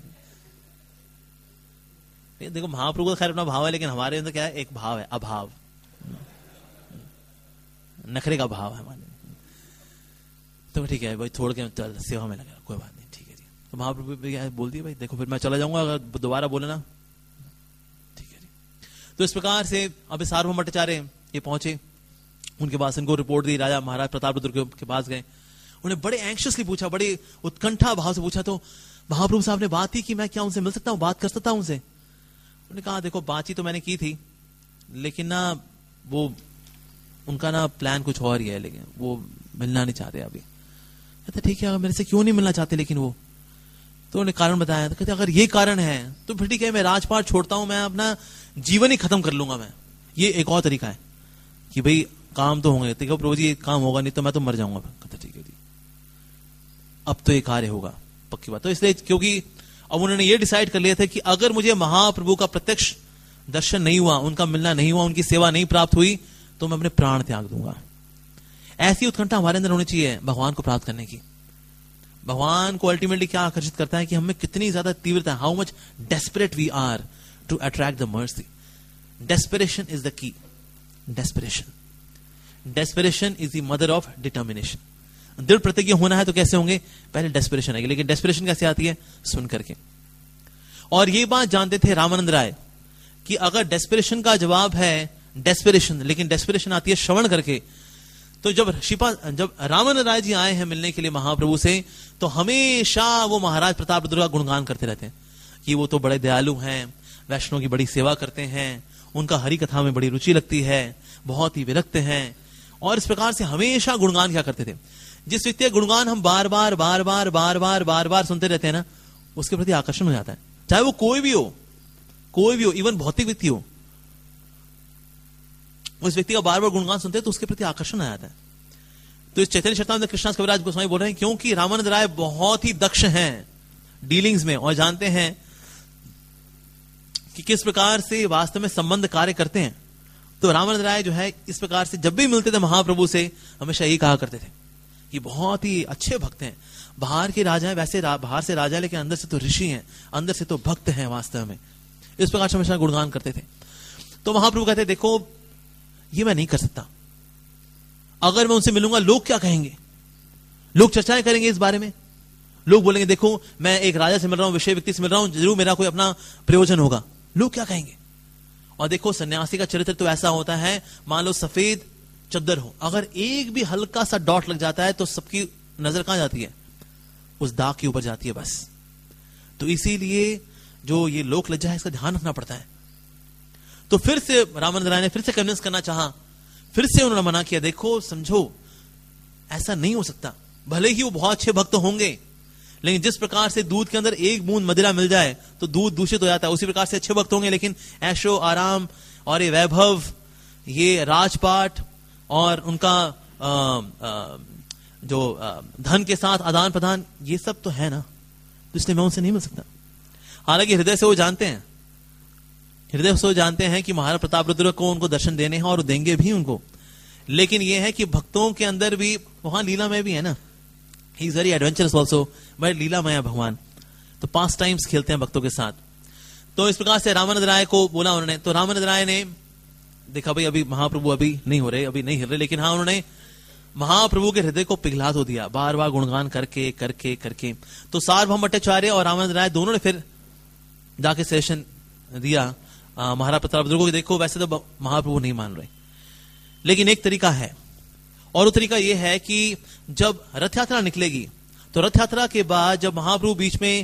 देखो महाप्रभु का खैर अपना भाव है, लेकिन हमारे अंदर क्या है, एक भाव है अभाव, नखरे का भाव है हमारे। तो ठीक है भाई छोड़ के चल सेवा में लगे रहो, कोई बात नहीं, ठीक है जी। तो महाप्रभु बोल दिया भाई देखो फिर मैं चला जाऊंगा, अगर दोबारा बोले ना ठीक है जी। तो इस प्रकार से अब सार्वभौम भट्टाचार्य ये पहुंचे, उनके पास इनको रिपोर्ट दी, राजा महाराज प्रताप रुद्र के पास गए, उन्हें बड़े एंक्शियसली पूछा, बड़े उत्कंठा भाव से पूछा। तो महाप्रभु साहब ने बात की कि मैं क्या उनसे मिल सकता हूं, बात कर सकता हूं उनसे। उन्होंने कहा देखो बातचीत तो मैंने की थी, लेकिन ना वो उनका ना प्लान कुछ और ही है, लेकिन वो मिलना नहीं चाहते अभी। कहते ठीक है, अगर मेरे से क्यों नहीं मिलना चाहते लेकिन वो, तो उन्होंने कारण बताया। तो कहते अगर ये कारण है तो फिर ठीक है, मैं राजपाट छोड़ता हूं, मैं अपना जीवन ही खत्म कर लूंगा मैं। ये एक और तरीका है कि भाई काम तो होंगे, देखो प्रभु जी काम होगा नहीं तो मैं तो मर जाऊंगा। कहते ठीक है जी, अब तो ये कार्य होगा पक्की बात। तो इसलिए क्योंकि अब उन्होंने ये डिसाइड कर लिया था कि अगर मुझे महाप्रभु का प्रत्यक्ष दर्शन नहीं हुआ, उनका मिलना नहीं हुआ, उनकी सेवा नहीं प्राप्त हुई, तो मैं अपने प्राण त्याग दूंगा। ऐसी उत्कंठा हमारे अंदर होनी चाहिए भगवान को प्राप्त करने की। भगवान को अल्टीमेटली क्या आकर्षित करता है कि हमें कितनी ज्यादा तीव्रता, how much desperate we are to attract the mercy. Desperation is the key. Desperation desperation is the mother of determination. दृढ़ प्रतिज्ञ होना है तो कैसे होंगे, पहले डेस्परेशन आएगी। लेकिन डेस्परेशन कैसे आती है, सुन करके। और ये बात जानते थे रामानंद राय कि अगर डेस्परेशन का जवाब है डेस्परेशन, लेकिन डेस्परेशन आती है श्रवण करके। तो जब शिपा जब रामानंद राय जी आए हैं मिलने के लिए महाप्रभु से, तो हमेशा वो महाराज प्रताप रुद्र का गुणगान करते रहते हैं कि वो तो बड़े दयालु हैं, वैष्णव की बड़ी सेवा करते हैं, उनका हरि कथा में बड़ी रुचि लगती है, बहुत ही विरक्त हैं। और इस प्रकार से हमेशा गुणगान क्या करते थे। जिस व्यक्ति का गुणगान हम बार बार बार बार बार बार बार बार सुनते रहते हैं ना, उसके प्रति आकर्षण हो जाता है, चाहे वो कोई भी हो, कोई भी हो, इवन भौतिक व्यक्ति हो। उस व्यक्ति का बार बार गुणगान सुनते हैं तो उसके प्रति आकर्षण आ जाता है। तो इस चैतन्य चरितामृत में कृष्णदास कविराज गोस्वामी बोल रहे हैं क्योंकि रामानंद राय बहुत ही दक्ष हैं डीलिंग्स में और जानते हैं कि किस प्रकार से वास्तव में संबंध कार्य करते हैं। तो रामानंद राय जो है इस प्रकार से जब भी मिलते थे महाप्रभु से, हमेशा यही कहा करते थे कि बहुत ही अच्छे भक्त हैं। बाहर के राजा है, वैसे रा, बाहर से राजा, लेकिन अंदर से तो ऋषि हैं, अंदर से तो भक्त हैं वास्तव में। इस प्रकार से हमेशा गुणगान करते थे। तो महाप्रभु कहते देखो ये मैं नहीं कर सकता, अगर मैं उनसे मिलूंगा लोग क्या कहेंगे, लोग चर्चाएं करेंगे इस बारे में, लोग बोलेंगे देखो मैं एक राजा से मिल रहा हूं, विषय व्यक्ति से मिल रहा हूं, जरूर मेरा कोई अपना प्रयोजन होगा, लोग क्या कहेंगे। और देखो सन्यासी का चरित्र तो ऐसा होता है, मान लो सफेद चद्दर हो, अगर एक भी हल्का सा डॉट लग जाता है तो सबकी नजर कहां जाती है, उस दाग के ऊपर जाती है बस। तो इसीलिए जो ये लोक लज्जा है इसका ध्यान रखना पड़ता है। तो फिर से रामानंद राय ने फिर से कन्विंस करना चाहा, फिर से उन्होंने मना किया, देखो समझो ऐसा नहीं हो सकता। भले ही वो बहुत अच्छे भक्त होंगे, लेकिन जिस प्रकार से दूध के अंदर एक बूंद मदिरा मिल जाए तो दूध दूषित हो जाता है, उसी प्रकार से अच्छे भक्त होंगे, लेकिन ऐशो आराम और ये वैभव, ये राजपाट और उनका आ, आ, जो आ, धन के साथ आदान प्रदान, ये सब तो है ना, तो इसलिए मैं उनसे नहीं मिल सकता। हालांकि हृदय से वो जानते हैं, हृदय से वो जानते हैं कि महाराज प्रताप रुद्र को उनको दर्शन देने हैं और देंगे भी उनको। लेकिन ये है कि भक्तों के अंदर भी वहां लीला में भी है ना, he is very adventurous also, बड़े लीलामय है भगवान, तो पांच टाइम्स खेलते हैं भक्तों के साथ। तो इस प्रकार से रामानंद राय को बोला उन्होंने, तो रामानंद राय ने देखा भाई अभी महाप्रभु अभी नहीं हो रहे, अभी नहीं हिल रहे, लेकिन हाँ उन्होंने महाप्रभु के हृदय को पिघला तो दिया, बार बार गुणगान करके करके करके। तो सार्वभौम भट्टाचार्य और रामानंद राय दोनों ने फिर जाके सेशन दिया महाराज प्रताप रुद्र को, देखो वैसे तो महाप्रभु नहीं मान रहे, लेकिन एक तरीका है, और वो तरीका ये है कि जब रथ यात्रा निकलेगी तो रथ यात्रा के बाद जब महाप्रभु बीच में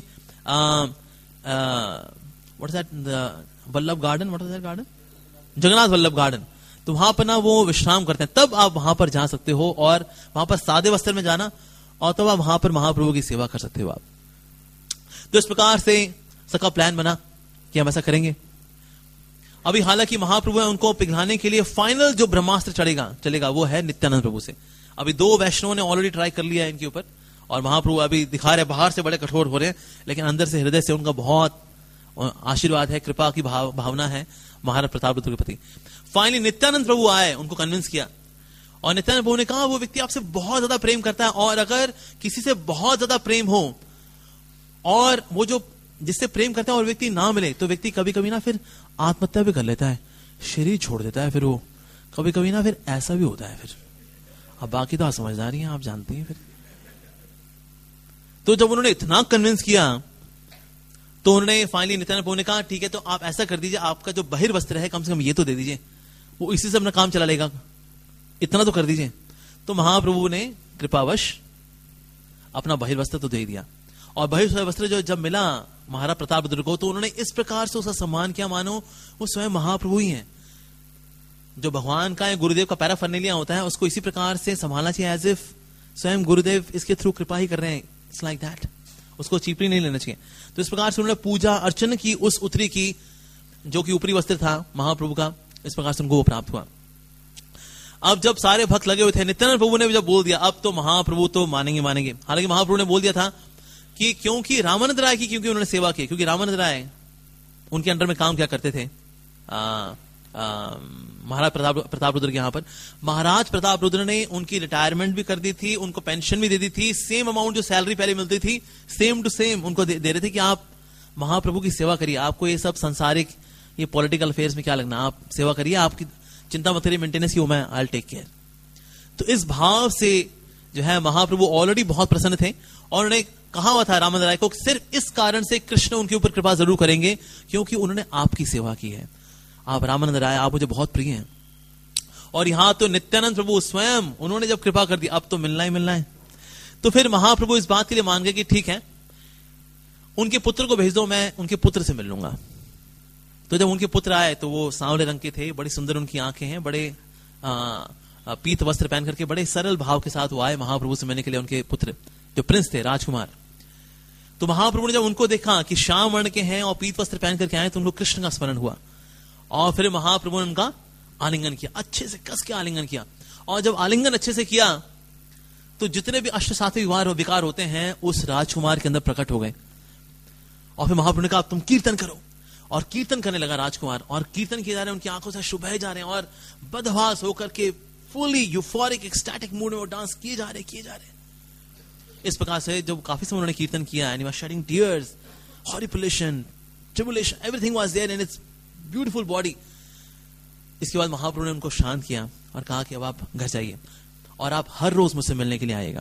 what is that Vallabh garden, what is that garden, Jagannath Vallabh garden, तो वहां पर ना वो विश्राम करते हैं, तब आप वहां पर जा सकते हो और वहां पर सादे वस्त्र में जाना, और तब आप वहां पर महाप्रभु की सेवा कर सकते हो आप। तो इस प्रकार से सबका प्लान बना कि हम ऐसा करेंगे। अभी हालांकि महाप्रभु है, उनको पिघलाने के लिए फाइनल जो ब्रह्मास्त्र चलेगा चलेगा वो है नित्यानंद प्रभु से। अभी दो वैष्णवों ने ऑलरेडी ट्राई कर लिया है इनके ऊपर, और महाप्रभु अभी दिखा रहे बाहर से बड़े कठोर हो रहे हैं, लेकिन अंदर से हृदय से उनका बहुत आशीर्वाद है, कृपा की भाव, भावना है महाराज प्रताप रुद्र के प्रति। फाइनली नित्यानंद प्रभु आए, उनको कन्विंस किया, और नित्यानंद प्रभु ने कहा वो व्यक्ति आपसे बहुत ज्यादा प्रेम करता है, और अगर किसी से बहुत ज्यादा प्रेम हो और वो जो जिससे प्रेम करता है और व्यक्ति ना मिले, तो व्यक्ति कभी कभी ना फिर आत्महत्या भी कर लेता है, शरीर छोड़ देता है, फिर वो कभी कभी ना फिर ऐसा भी होता है। फिर अब बाकी तो आप समझदारी हैं, आप जानते हैं। फिर तो जब उन्होंने इतना कन्विंस किया तो उन्होंने फाइनली नित्यानंद प्रभु ने कहा ठीक है, तो आप ऐसा कर दीजिए, आपका जो बहिर्वस्त्र है कम से कम ये तो दे दीजिए, वो इसी से अपना काम चला लेगा, इतना तो कर दीजिए। तो महाप्रभु ने कृपावश अपना बहिर्वस्त्र तो दे दिया, और बहिर्वस्त्र जो जब मिला महाराज प्रताप रुद्र को, तो उन्होंने इस प्रकार से उसका सम्मान किया मानो वो स्वयं महाप्रभु ही हैं। जो भगवान का है, गुरुदेव का पैराफर्नेलिया होता है, उसको इसी प्रकार से संभालना चाहिए, एज इफ स्वयं गुरुदेव इसके थ्रू कृपा ही कर रहे हैं, इट्स लाइक दैट, उसको चीपली नहीं लेना चाहिए। तो इस प्रकार से उन्होंने पूजा अर्चना की उस उत्तरी की, जो कि ऊपरी वस्त्र था महाप्रभु का, इस प्रकार से उनको वो प्राप्त हुआ। अब जब सारे भक्त लगे हुए थे, नित्यानंद प्रभु ने जब बोल दिया अब तो महाप्रभु तो मानेंगे मानेंगे। हालांकि महाप्रभु ने बोल दिया था कि क्योंकि रामानंद राय की क्योंकि उन्होंने सेवा की, क्योंकि रामानंद राय उनके अंडर में काम क्या करते थे आ, आ, महाराज प्रताप प्रताप रुद्र के यहाँ पर। महाराज प्रताप रुद्र ने उनकी रिटायरमेंट भी कर दी थी, उनको पेंशन भी दे दी थी, सेम अमाउंट जो सैलरी पहले मिलती थी सेम टू सेम उनको दे, दे रहे थे कि आप महाप्रभु की सेवा करिए, आपको ये सब संसारिक ये पॉलिटिकल अफेयर्स में क्या लगना, आप सेवा करिए, आपकी चिंता मत करिए, मेंटेनेंस की मैं आई विल टेक केयर। तो इस भाव से जो है महाप्रभु ऑलरेडी बहुत प्रसन्न थे, और उन्होंने कहा हुआ था रामानंद राय को सिर्फ इस कारण से कृष्ण उनके ऊपर कृपा जरूर करेंगे क्योंकि उन्होंने आपकी सेवा की है, आप रामानंद राय आप मुझे बहुत प्रिय हैं। और यहां तो नित्यानंद प्रभु स्वयं उन्होंने जब कृपा कर दी, अब तो मिलना ही मिलना है। तो फिर महाप्रभु इस बात के लिए मान गए कि ठीक है उनके पुत्र को भेज दो, मैं उनके पुत्र से मिल लूंगा। तो जब उनके पुत्र आए तो वो सांवले रंग के थे, बड़ी सुंदर उनकी आंखें हैं, बड़े आ, पीत वस्त्र पहन करके बड़े सरल भाव के साथ वो आए महाप्रभु से मिलने के लिए, उनके पुत्र जो प्रिंस थे राजकुमार। तो महाप्रभु ने जब उनको देखा कि श्याम वर्ण के हैं और पीत वस्त्र पहन करके आए, तो उनको कृष्ण का स्मरण हुआ, और फिर महाप्रभु ने उनका आलिंगन किया, अच्छे से कस के आलिंगन किया। और जब आलिंगन अच्छे से किया तो जितने भी अष्ट सात्विक विकार होते हैं उस राजकुमार के अंदर प्रकट हो गए। और फिर महाप्रभु ने कहा तुम कीर्तन करो, और कीर्तन करने लगा राजकुमार, और कीर्तन किए जा रहे हैं, उनकी आंखों से शुभे जा रहे हैं, और बदहवास होकर के फुली यूफोरिक एक्सटैटिक मूड में वो डांस किए जा रहे किए जा रहे इस प्रकार से जब काफी समय उन्होंने कीर्तन किया, and he was shedding tears, horripilation, tribulation, everything was there in its beautiful body. इसके बाद महाप्रभु ने उनको शांत किया और कहा कि अब आप घर जाइए और आप हर रोज मुझसे मिलने के लिए आएगा।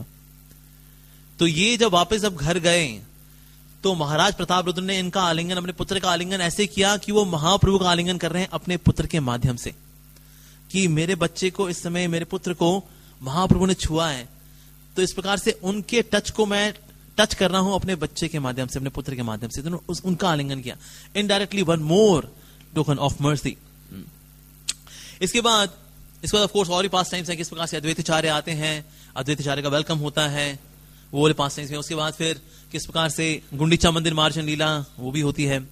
तो ये जब वापस जब घर गए तो महाराज प्रताप रुद्र ने इनका आलिंगन, अपने पुत्र का आलिंगन ऐसे किया कि वो महाप्रभु का आलिंगन कर रहे हैं अपने पुत्र के माध्यम से, कि मेरे बच्चे को इस समय, मेरे पुत्र को महाप्रभु ने छुआ है, तो इस प्रकार से उनके टच को मैं टच कर रहा हूं अपने बच्चे के माध्यम से, अपने पुत्र के माध्यम से। तो उस, उनका आलिंगन किया, indirectly one more token of mercy. इसके बाद इसके बाद ऑफ कोर्स और ही पास टाइम्स है, किस प्रकार से अद्वैताचार्य आते हैं, अद्वैताचार्य का वेलकम होता है, वो वाले पास टाइम्स में। उसके बाद फिर किस प्रकार से गुंडीचा मंदिर मार्जन लीला वो भी होती है,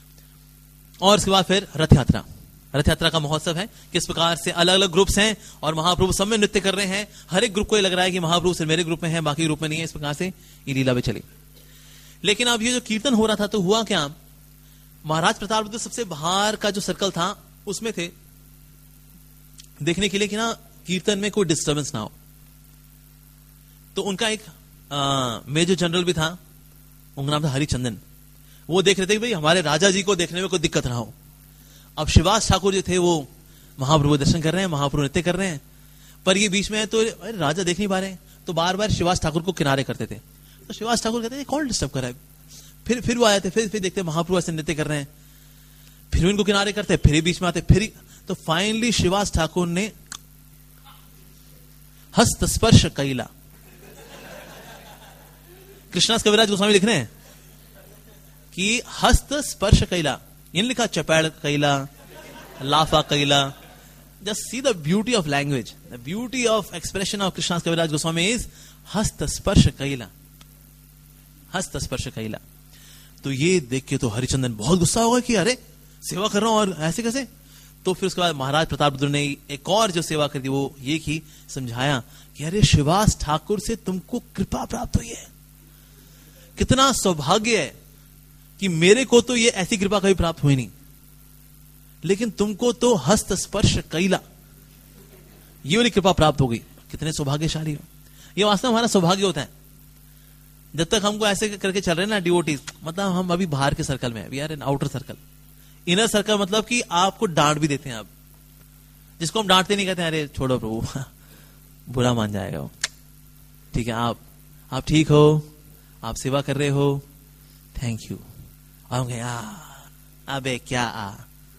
और उसके बाद फिर रथ यात्रा, रथ यात्रा का महोत्सव है। किस प्रकार से अलग अलग ग्रुप्स हैं और महाप्रभु सब में नृत्य कर रहे हैं, हर एक ग्रुप को ये लग रहा है कि महाप्रभु सिर्फ मेरे ग्रुप में है, बाकी ग्रुप में नहीं है। इस प्रकार से ये लीला भी चली। लेकिन अब ये जो कीर्तन हो रहा था तो हुआ क्या, महाराज प्रताप रुद्र सबसे बाहर का जो सर्कल था उसमें थे देखने के लिए कि ना कीर्तन में कोई डिस्टर्बेंस ना हो। तो उनका एक मेजर जनरल भी था, उनका नाम था हरिचंदन। वो देख रहे थे कि भाई हमारे राजा जी को देखने में कोई दिक्कत ना हो। अब शिवास ठाकुर जो थे वो महाप्रभु दर्शन कर रहे हैं, महाप्रभु नृत्य कर रहे हैं, पर ये बीच में है तो अरे राजा देख नहीं पा रहे, तो बार बार शिवास ठाकुर को किनारे करते थे। तो शिवास ठाकुर कहते थे कौन डिस्टर्ब कर रहा है, फिर फिर वो आए थे, फिर फिर देखते महाप्रभु ऐसे नृत्य कर रहे हैं, फिर इनको किनारे करते, फिर बीच में आते, फिर तो फाइनली शिवास ठाकुर ने हस्त स्पर्श कैला। कृष्णास कविराज गोस्वामी लिख रहे हैं कि हस्त स्पर्श कैला, इन लिखा चपैड़ कैला, लाफा कैला। Just see the beauty of language, the beauty of expression of Krishnadas Kaviraj Goswami is हस्त स्पर्श कैला, हस्त स्पर्श कैला। तो ये देख के तो हरिचंदन बहुत गुस्सा होगा कि अरे सेवा कर रहा हूं और ऐसे कैसे। तो फिर उसके बाद महाराज प्रतापरुद्र ने एक और जो सेवा कर दी वो ये की, समझाया कि अरे शिवास ठाकुर से तुमको कृपा प्राप्त हुई है, कितना सौभाग्य है कि मेरे को तो ये ऐसी कृपा कभी प्राप्त हुई नहीं, लेकिन तुमको तो हस्त स्पर्श कैला, ये वाली कृपा प्राप्त हो गई। कितने सौभाग्यशाली हो। ये वास्तव में हमारा सौभाग्य होता है जब तक हमको ऐसे करके चल रहे हैं ना डिवोटीज, मतलब हम अभी बाहर के सर्कल में, we are in outer circle. Inner circle मतलब कि आपको डांट भी देते हैं, आप जिसको हम डांटते नहीं, कहते हैं अरे छोड़ो प्रभु बुरा मान जाएगा वो, ठीक है, आप आप ठीक हो, आप सेवा कर रहे हो, थैंक यू। होंगे अबे क्या आ,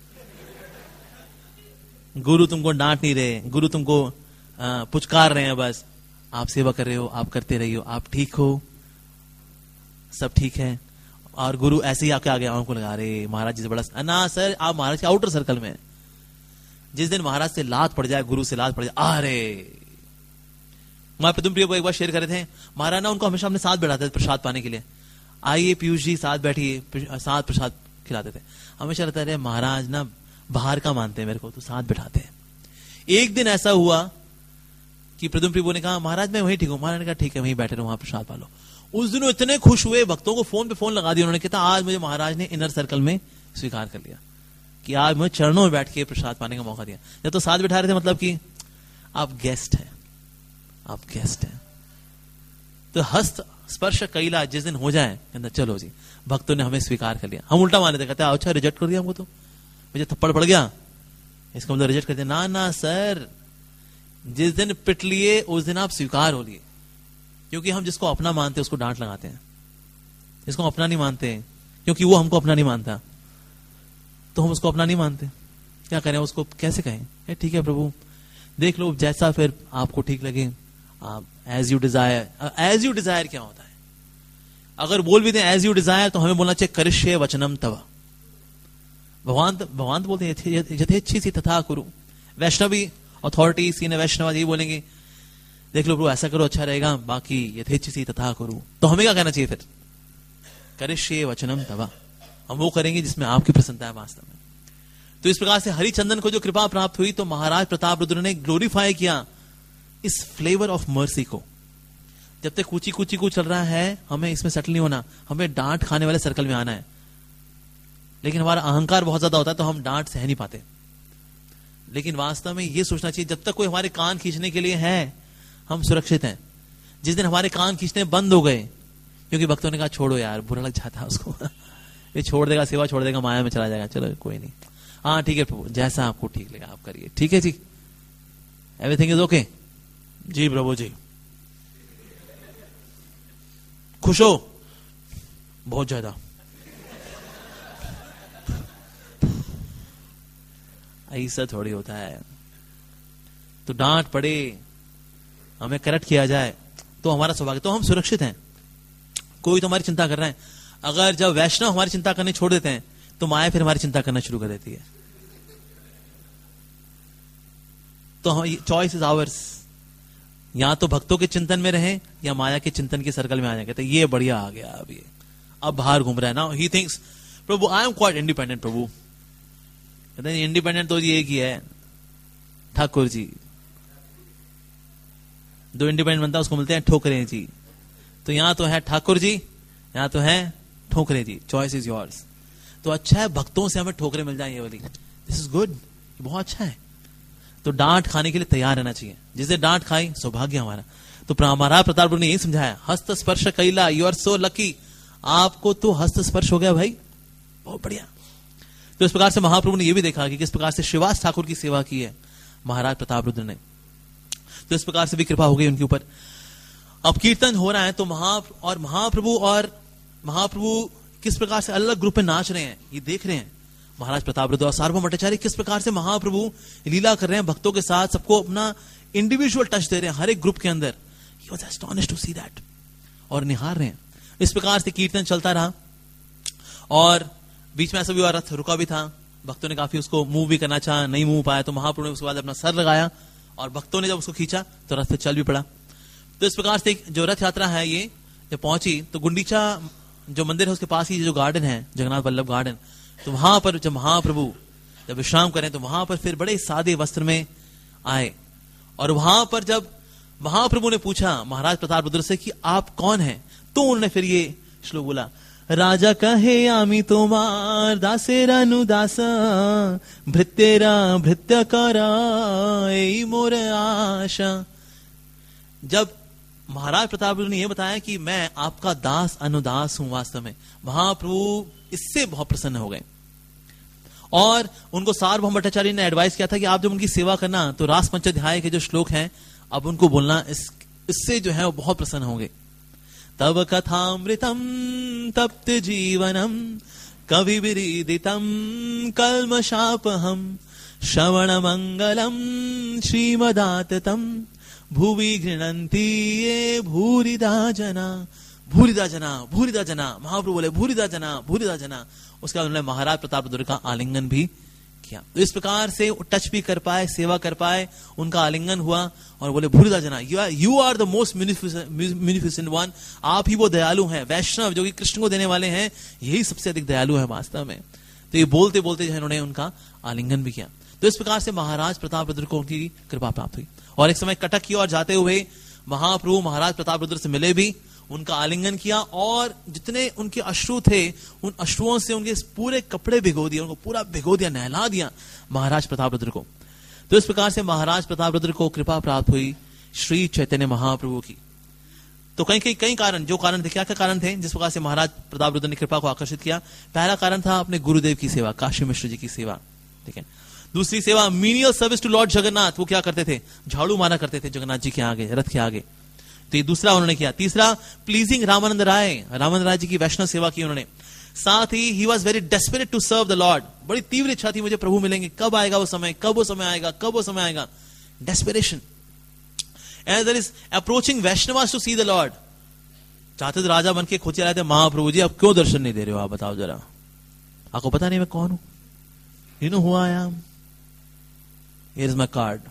गुरु तुमको डांट नहीं रहे, गुरु तुमको आ, पुचकार रहे हैं, बस आप सेवा कर रहे हो, आप करते रहिए, आप ठीक हो, सब ठीक है। और गुरु ऐसे ही आपके आगे आंखों लगा रहे, महाराज जी से बड़ा ना सर, आप महाराज के आउटर सर्कल में। जिस दिन महाराज से लात पड़ जाए, गुरु से लात पड़ जाए, अरे मैं प्रदुम प्रिय को एक बार शेयर कर रहे थे, महाराज ना उनको हमेशा अपने साथ बैठाते थे प्रसाद पाने के लिए। आइए पीयूष जी साथ बैठिए, साथ प्रसाद खिलाते थे। हमेशा रहता है महाराज ना बाहर का मानते हैं मेरे को, तो साथ बैठाते हैं। एक दिन ऐसा हुआ कि प्रदुम प्रिय ने कहा महाराज मैं वहीं ठीक हूं। महाराज ने कहा ठीक है वहीं बैठे रहो, वहां प्रसाद पालो। उस दिन इतने खुश हुए, भक्तों को फोन पे फोन लगा दिया उन्होंने, कहता आज मुझे महाराज ने इनर सर्कल में स्वीकार कर लिया कि आज मुझे चरणों में बैठ के प्रसाद पाने का मौका दिया। जब तो साथ बैठा रहे थे, मतलब कि आप गेस्ट हैं, आप गेस्ट हैं। तो हस्त स्पर्श कैला जिस दिन हो जाए, कहता चलो जी भक्तों ने हमें स्वीकार कर लिया। हम उल्टा मान लेते, कहते अच्छा रिजेक्ट कर दिया हमको, तो मुझे थप्पड़ पड़ गया, इसका मतलब रिजेक्ट कर दिया। ना ना सर, जिस दिन पिट लिए उस दिन आप स्वीकार हो लिए, क्योंकि हम जिसको अपना मानते हैं उसको डांट लगाते हैं, जिसको अपना नहीं मानते हैं क्योंकि वो हमको अपना नहीं मानता, तो हम उसको अपना नहीं मानते, क्या करें, उसको कैसे कहें ठीक है प्रभु देख लो जैसा फिर आपको ठीक लगे, आप as you desire. As you desire क्या होता है? अगर बोल भी दें एज यू डिजायर, तो हमें बोलना चाहिए करिष्ये वचनम तव। भगवान भगवान बोलते हैं यथेच्छी सी तथा कुरु। वैष्णवी अथॉरिटी सीने वैष्णव यही बोलेंगे देख लो प्रभु ऐसा करो अच्छा रहेगा, बाकी यथेच्छी सी तथा कुरु। तो हमें क्या कहना चाहिए फिर? करिष्ये वचनम तव। हम वो करेंगे जिसमें आपकी प्रसन्नता है वास्तव में। तो इस प्रकार से हरिचंदन को जो कृपा प्राप्त हुई, तो महाराज प्रतापरुद्र ने ग्लोरीफाई किया इस फ्लेवर ऑफ मर्सी को। जब तक कूची कूची को चल रहा है, हमें इसमें सेटल नहीं होना, हमें डांट खाने वाले सर्कल में आना है। लेकिन हमारा अहंकार बहुत ज्यादा होता है, तो हम डांट सह नहीं पाते। लेकिन वास्तव में यह सोचना चाहिए, जब तक कोई हमारे कान खींचने के लिए है, हम सुरक्षित हैं। जिस दिन हमारे कान खींचने बंद हो गए, क्योंकि भक्तों ने कहा छोड़ो यार, बुरा लग जाता है उसको ये छोड़ देगा, सेवा छोड़ देगा, माया में चला जाएगा, चलो कोई नहीं, हाँ ठीक है प्रभु जैसा आपको ठीक लगा आप करिए, ठीक है जी, एवरीथिंग इज ओके जी प्रभु जी। खुश हो बहुत ज्यादा, ऐसा थोड़ी होता है। तो डांट पड़े, हमें करेक्ट किया जाए, तो हमारा सौभाग्य, तो हम सुरक्षित हैं। कोई तो हमारी चिंता कर रहा है। अगर जब वैष्णव हमारी चिंता करनी छोड़ देते हैं, तो माया फिर हमारी चिंता करना शुरू कर देती है। तो हम चॉइस इज आवर्स, या तो भक्तों के चिंतन में रहें या माया के चिंतन के सर्कल में आ जाएंगे। तो ये बढ़िया आ गया, अब ये अब बाहर घूम रहा है ना, ही थिंक्स प्रभु आई एम क्वाइट इंडिपेंडेंट। प्रभु कहते हैं इंडिपेंडेंट तो जी एक ही है, ठाकुर जी। दो इंडिपेंडेंट बनता है उसको मिलते हैं ठोकरे जी। तो यहां तो है ठाकुर जी, यहां तो है ठोकरे जी, चॉइस इज योर्स। तो अच्छा है भक्तों से हमें ठोकरे मिल जाए, ये वाली, दिस इज गुड, बहुत अच्छा है। तो डांट खाने के लिए तैयार रहना चाहिए। जिसे डांट खाई सौभाग्य हमारा। तो महाराज प्रतापरुद्र ने यही समझाया, हस्त स्पर्श कैला, यू आर सो लकी। आपको तो हस्त स्पर्श हो गया भाई, बहुत बढ़िया। तो इस प्रकार से महाप्रभु ने यह भी देखा कि किस प्रकार से शिवास ठाकुर की सेवा की है महाराज प्रतापरुद्र ने। तो इस प्रकार से भी कृपा हो गई उनके ऊपर। अब कीर्तन हो रहा है तो महा और महाप्रभु और महाप्रभु किस प्रकार से अलग ग्रुप में नाच रहे हैं ये देख रहे हैं। महाराज प्रतापरुद्र और सार्वभौम भट्टाचार्य किस प्रकार से महाप्रभु लीला कर रहे हैं भक्तों के साथ, सबको अपना इंडिविजुअल टच दे रहे हैं हर एक ग्रुप के अंदर। He was astonished to see that, और निहार रहे हैं। इस प्रकार से कीर्तन चलता रहा और बीच में ऐसा भी हुआ रथ रुका भी था। भक्तों ने काफी उसको मूव भी करना चाहा, नहीं मूव पाया, तो महाप्रभु ने उसके बाद अपना सर लगाया और भक्तों ने जब उसको खींचा तो रथ चल भी पड़ा। तो इस प्रकार से जो रथ यात्रा है ये जब पहुंची तो गुंडीचा जो मंदिर है उसके पास ही जो गार्डन है जगन्नाथ वल्लभ गार्डन, तो वहां पर जब महाप्रभु जब विश्राम करें तो वहां पर फिर बड़े सादे वस्त्र में आए। और वहां पर जब महाप्रभु ने पूछा महाराज प्रतापरुद्र से कि आप कौन हैं, तो उन्होंने फिर ये श्लोक बोला, राजा कहे आमी तोमार दासेरा नु दासा भृत्येरा भृत्य करा ए मोर आशा। जब महाराज प्रतापरुद्र ने यह बताया कि मैं आपका दास अनुदास हूं, वास्तव में महाप्रभु इससे बहुत प्रसन्न हो गए। और उनको सार्वभौम भट्टाचार्य ने एडवाइस किया था कि आप जब उनकी सेवा करना तो रास पंचाध्याय के जो श्लोक हैं अब उनको बोलना, इस इससे जो है वो बहुत प्रसन्न होंगे। तब कथामृतम तप्त जीवनम कवि विरीदितम कल्मषापहम श्रवण मंगलम श्रीमदाततम भुवि गृणन्ति ये भूरिदा जना। भूरिदा जना भूरिदा जना महाप्रभु बोले भूरिदा जना भूरिदा जना। उसके बाद उन्होंने महाराज प्रतापरुद्र का आलिंगन भी किया। तो इस प्रकार से टच भी कर पाए, सेवा कर पाए, उनका आलिंगन हुआ और बोले भूरिदा जना you are you are the most munificent one. आप ही वो दयालु हैं, वैष्णव जो कि कृष्ण को देने वाले हैं, यही सबसे अधिक दयालु है वास्तव में। तो ये बोलते बोलते जो है उन्होंने उनका आलिंगन भी किया। तो इस प्रकार से महाराज प्रतापरुद्र को उनकी कृपा प्राप्त हुई। और एक समय कटक की ओर जाते हुए महाप्रभु महाराज प्रतापरुद्र से मिले भी, उनका आलिंगन किया और जितने उनके अश्रु थे उन अश्रुओं से उनके पूरे कपड़े भिगो दिए, उनको पूरा भिगो दिया, नहला दिया महाराज प्रतापरुद्र को। तो इस प्रकार से महाराज प्रतापरुद्र को कृपा प्राप्त हुई श्री चैतन्य महाप्रभु की। तो कई कई कई कारण, जो कारण थे, क्या क्या कारण थे जिस प्रकार से महाराज प्रतापरुद्र ने कृपा को आकर्षित किया। पहला कारण था अपने गुरुदेव की सेवा, काशी मिश्र जी की सेवा, ठीक है। दूसरी सेवा menial service to Lord Jagannath, वो क्या करते थे, झाड़ू मारा करते थे जगन्नाथ जी के आगे, रथ के आगे, तो ये दूसरा उन्होंने किया। तीसरा प्लीजिंग रामानंद राय, रामानंद राय जी की वैष्णव सेवा की उन्होंने। साथ ही he was very desperate to serve the Lord, बड़ी तीव्र इच्छा थी मुझे प्रभु मिलेंगे, कब आएगा वो समय, कब वो समय आएगा, कब वो समय आएगा, desperation. And there is approaching Vaishnavas to see the Lord, चाहते तो राजा बन के खोचे रहे थे, महाप्रभु जी आप क्यों दर्शन नहीं दे रहे हो, आप बताओ जरा, आपको पता नहीं मैं कौन हूं, you know who I am, here is my card.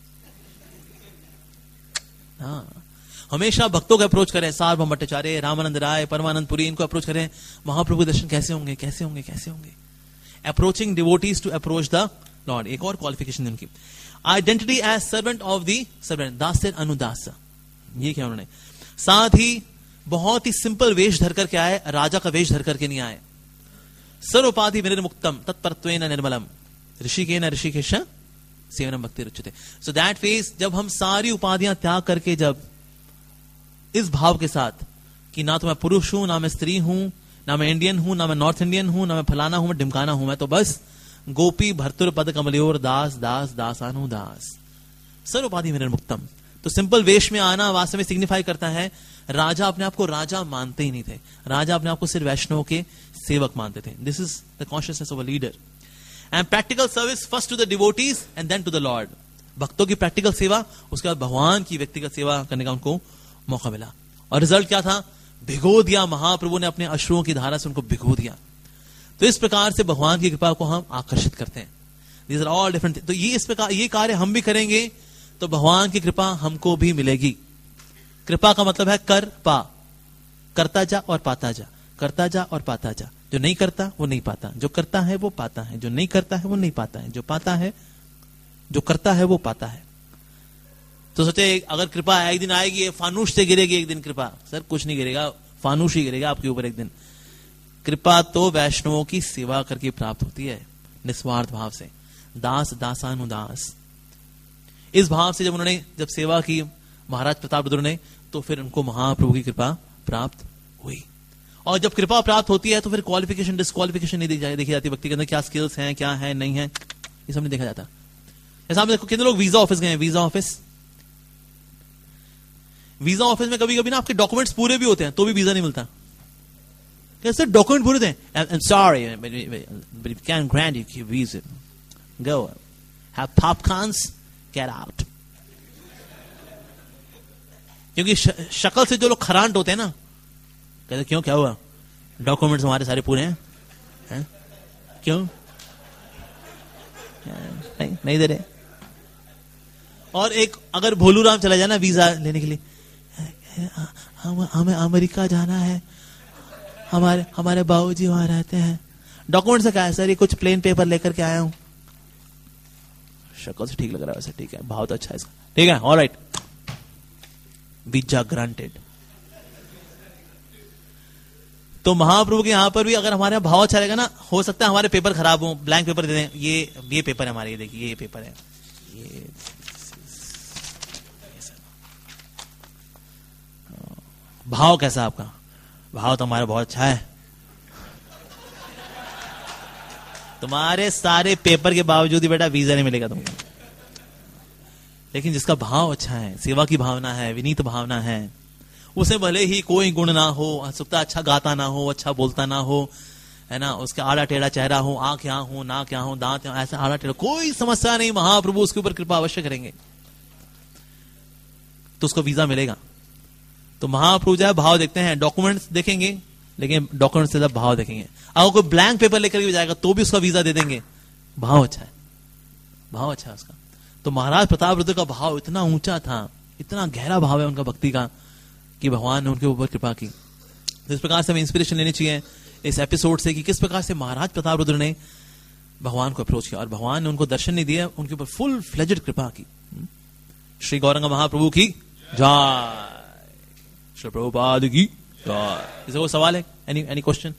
हाँ, हमेशा भक्तों को अप्रोच करें, सार्वभौम भट्टाचार्य, रामानंद राय, परमानंद पुरी, इनको अप्रोच करें, महाप्रभु दर्शन कैसे होंगे कैसे होंगे कैसे होंगे। Approaching devotees to approach the Lord, एक और क्वालिफिकेशन उनकी। Identity as servant of the servant, दास अनुदास, ये क्या उन्होंने। साथ ही बहुत ही सिंपल वेश धर करके आए, राजा का वेश धर करके नहीं आए। सर्वोपाधि विनिर्मुक्तम तत्परत्वेन निर्मलम ऋषिकेन ऋषिकेश सेवनम भक्ति रुच्यते। सो दैट फेस, जब हम सारी उपाधियां त्याग करके, जब इस भाव के साथ कि ना तो मैं पुरुष हूं, ना मैं स्त्री हूं, ना मैं इंडियन हूं, ना मैं नॉर्थ इंडियन हूं, ना मैं फलाना हूं, मैं ढिमकाना हूं, मैं तो बस गोपी भर्तुर पद कमलियोर दास दास दासानु दास सर्वोपाधि विनिर्मुक्तम। तो सिंपल वेश में आना वास्तव में सिग्निफाई करता है, राजा अपने आप को राजा मानते ही नहीं थे, राजा अपने आप को सिर्फ वैष्णव के सेवक मानते थे। This is the consciousness of a leader. And practical service first to the devotees and then to the Lord, भक्तों की प्रैक्टिकल सेवा, उसके बाद भगवान की व्यक्तिगत सेवा करने का उनको मौका मिला। और रिजल्ट क्या था, भिगो दिया, महाप्रभु ने अपने अश्रुओं की धारा से उनको भिगो दिया। तो इस प्रकार से भगवान की कृपा को हम आकर्षित करते हैं। These are all different। तो ये इस प्रकार ये कार्य हम भी करेंगे तो भगवान की कृपा हमको भी मिलेगी। कृपा का मतलब है कर पा, करता जा और पाता जा, करता जा और पाता जा। जो नहीं करता वो नहीं पाता, जो करता है वो पाता है, जो नहीं करता है वो नहीं पाता है, जो पाता है जो करता है वो पाता है। तो सोचे अगर कृपा एक दिन आएगी, फानूस से गिरेगी एक दिन कृपा, सर कुछ नहीं गिरेगा, फानूस ही गिरेगा आपके ऊपर एक दिन। कृपा तो वैष्णवों की सेवा करके प्राप्त होती है, निस्वार्थ भाव से, दास दासानुदास। इस भाव से जब उन्होंने जब सेवा की महाराज प्रतापरुद्र ने, तो फिर उनको महाप्रभु की कृपा प्राप्त हुई। और जब कृपा प्राप्त होती है तो फिर क्वालिफिकेशन डिस्क्वालिफिकेशन नहीं देखी जाती, व्यक्ति के अंदर क्या स्किल्स हैं क्या है नहीं है, ये सब नहीं देखा जाता। जैसे आप देखो कितने लोग visa office visa, office visa office ऑफिस में कभी कभी ना आपके डॉक्यूमेंट्स पूरे भी होते हैं तो भी वीजा नहीं मिलता. कैसे डॉक्यूमेंट पूरे थे, sorry but we can grant you visa, go have popcorns, get out. क्योंकि शक्ल से जो लोग खरांट होते हैं ना, कहते क्यों, क्या हुआ, डॉक्यूमेंट्स हमारे सारे पूरे हैं, हैं? क्यों नहीं, नहीं दे रहे. और एक अगर भोलू राम चला जाना वीजा लेने के लिए, हम, हमें अमेरिका जाना है, हमारे हमारे बाबूजी वहां रहते हैं. डॉक्यूमेंट से क्या है, सर ये कुछ प्लेन पेपर लेकर के आया हूं. शक्ल से ठीक लग रहा है वैसे, ठीक है, भाव तो अच्छा है इसका, ठीक है, ऑलराइट, वीजा ग्रांटेड. तो महाप्रभु के यहां पर भी अगर हमारे भाव अच्छा रहेगा ना, हो सकता है हमारे पेपर खराब हो, ब्लैंक पेपर दे दें, ये ये पेपर है हमारे, ये देखिए ये पेपर है, ये भाव कैसा आपका, भाव तो हमारा बहुत अच्छा है. तुम्हारे सारे पेपर के बावजूद ही बेटा वीजा नहीं मिलेगा तुमको. लेकिन जिसका भाव अच्छा है, सेवा की भावना है, विनीत भावना है, उसे भले ही कोई गुण ना हो, सकता अच्छा गाता ना हो, अच्छा बोलता ना हो, है ना, उसका आड़ा टेढ़ा चेहरा हो, आंख यहाँ हो, नाक यहाँ हो, दांत यहाँ, ऐसा आड़ा टेढ़ा, कोई समस्या नहीं, महाप्रभु उसके ऊपर कृपा अवश्य करेंगे तो उसको वीजा मिलेगा. तो महाप्रभु जो है भाव देखते हैं, डॉक्यूमेंट्स देखेंगे लेकिन डॉक्यूमेंट्स से ज्यादा भाव देखेंगे. अगर कोई ब्लैंक पेपर लेकर भी जाएगा तो भी उसका वीजा दे देंगे, भाव अच्छा है, भाव अच्छा है उसका. तो महाराज प्रताप रुद्र का भाव इतना ऊंचा था, इतना गहरा भाव है उनका भक्ति का, कि भगवान ने उनके ऊपर कृपा की. तो इस प्रकार से हमें इंस्पिरेशन लेनी चाहिए इस एपिसोड से कि किस प्रकार से महाराज प्रताप रुद्र ने भगवान को अप्रोच किया और भगवान ने उनको दर्शन नहीं दिया, उनके ऊपर फुल फ्लेजेड कृपा की. श्री गौरंग महाप्रभु की जय, श्री प्रभुपाद की जय. इसे कोई सवाल है, any any question?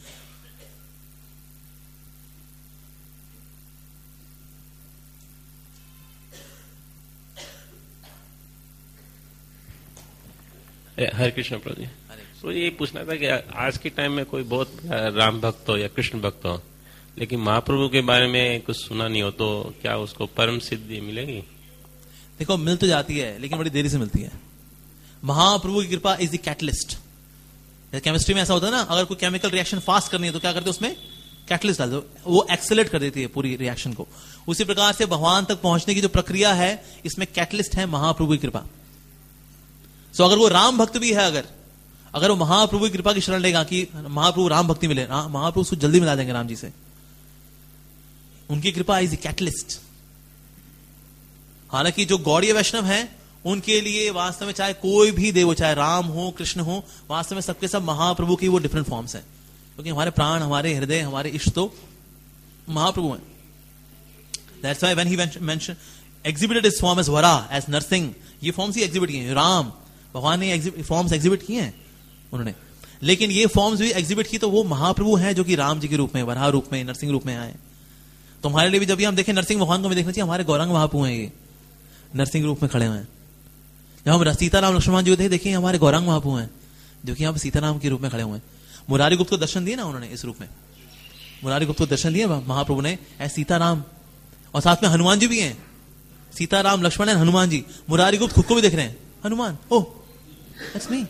Hare Krishna प्रभु जी. तो ये पूछना था कि आज के टाइम में कोई बहुत राम भक्त हो या कृष्ण भक्त हो, लेकिन महाप्रभु के बारे में कुछ सुना नहीं हो, तो क्या उसको परम सिद्धि मिलेगी? देखो, मिल तो जाती है लेकिन बड़ी देरी से मिलती है. महाप्रभु की कृपा इज द कैटलिस्ट. केमिस्ट्री में ऐसा होता है ना, अगर कोई केमिकल रिएक्शन फास्ट करनी है तो क्या करते हैं, उसमें कैटलिस्ट डाल दो, वो एक्सेलेरेट कर देती है पूरी रिएक्शन को. उसी प्रकार से भगवान तक पहुंचने की जो प्रक्रिया है, इसमें कैटलिस्ट है महाप्रभु की कृपा. सो so, अगर वो राम भक्त भी है, अगर अगर वो महाप्रभु की कृपा की शरण लेगा कि महाप्रभु राम भक्ति मिले, महाप्रभु उसको जल्दी मिला देंगे राम जी से. उनकी कृपा इज कैटलिस्ट. हालांकि जो गौड़ीय वैष्णव हैं, उनके लिए वास्तव में चाहे कोई भी देव, चाहे राम हो, कृष्ण हो, वास्तव में सबके सब महाप्रभु की वो डिफरेंट फॉर्म्स हैं. क्योंकि हमारे प्राण, हमारे हृदय, हमारे इष्ट तो महाप्रभु हैं. That's why when he mention exhibited his form as Varaha, as Narasimha, ये फॉर्म्स ही एग्जिबिट किए. राम भगवान ने फॉर्म्स एग्जिबिट किए हैं उन्होंने, लेकिन ये फॉर्म्स भी एग्जिबिट की तो वो महाप्रभु हैं जो कि राम जी के रूप में, वराह रूप में, नरसिंह रूप में आए. तो हमारे लिए भी जब भी हम देखें नरसिंह भगवान को हमें देखना चाहिए, हमारे गौरंग महाप्रभु हैं, ये नरसिंह रूप में खड़े हुए हैं. जब हम सीताराम लक्ष्मण जी थे, देखिए हमारे गौरंग महाप्रभु हैं जो कि यहाँ सीताराम के रूप में खड़े हुए हैं. मुरारी गुप्त को दर्शन दिए ना उन्होंने इस रूप में, मुरारी गुप्त को दर्शन दिए महाप्रभु ने ऐसे सीताराम, और साथ में हनुमान जी भी हैं, सीताराम लक्ष्मण है, हनुमान जी. मुरारी गुप्त खुद को भी देख रहे हैं, हनुमान, ओह दैट्स मी.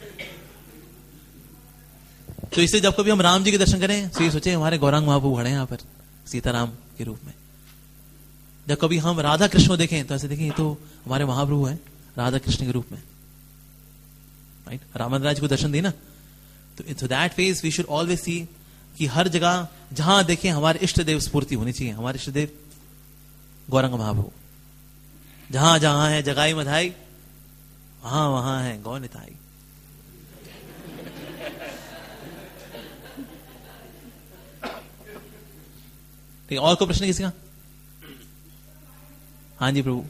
तो इससे जब कभी हम राम जी के दर्शन करें तो ये सोचे हमारे गौरांग महाप्रभु खड़े हैं यहाँ पर सीताराम के रूप में. जब कभी हम राधा कृष्ण को देखें तो ऐसे देखें, ये तो हमारे महाप्रभु हैं राधा कृष्ण के रूप में, राइट. रामचंद्र जी को दर्शन दिए ना, तो to that phase we should always see कि हर जगह जहां देखें हमारे इष्ट देव स्फूर्ति होनी चाहिए. हमारे इष्ट देव गौरंग महाप्रभु जहां जहां है, जगाई मधाई, वहां वहां है गौ निताई. ठीक, और कोई प्रश्न किसी का? हाँ जी प्रभु.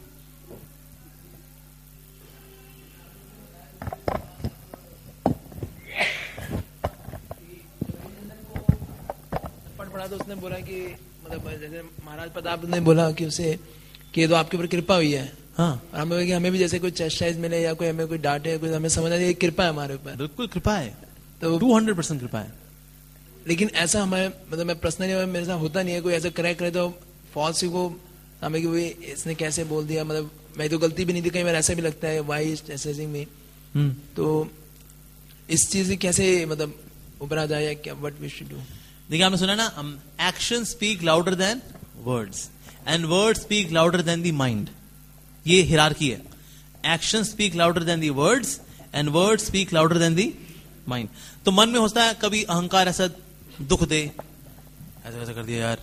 पढ़ा तो उसने बोला कि मतलब जैसे महाराज प्रताप ने बोला कि उसे कि ये तो आपके ऊपर कृपा हुई है. हाँ, और हमें कि हमें भी जैसे कोई चेस्टाइज मिले या कोई हमें कोई डांटे, कोई हमें समझ आ जाए, कृपा है हमारे ऊपर. बिल्कुल कृपा है, तो टू हंड्रेड परसेंट कृपा है. लेकिन ऐसा हमारे मतलब मैं पर्सनली मेरे साथ होता नहीं है. कोई ऐसा करेक्ट करे तो फॉल्स को हमें कि इसने कैसे बोल दिया, मतलब मैं तो गलती भी नहीं थी, कई बार ऐसा भी लगता है वाई इज चेस्टाइजिंग मी. हम्म तो इस चीज से कैसे मतलब उभरा जाए, या क्या व्हाट वी शुड डू? देखिए आपने सुना ना, action speak louder than words and words speak louder than the mind. ये हिरार्की है. Action speak louder than the words and words speak louder than the mind. तो मन में होता है कभी अहंकार ऐसा दुख दे, ऐसा ऐसा कर दिया यार,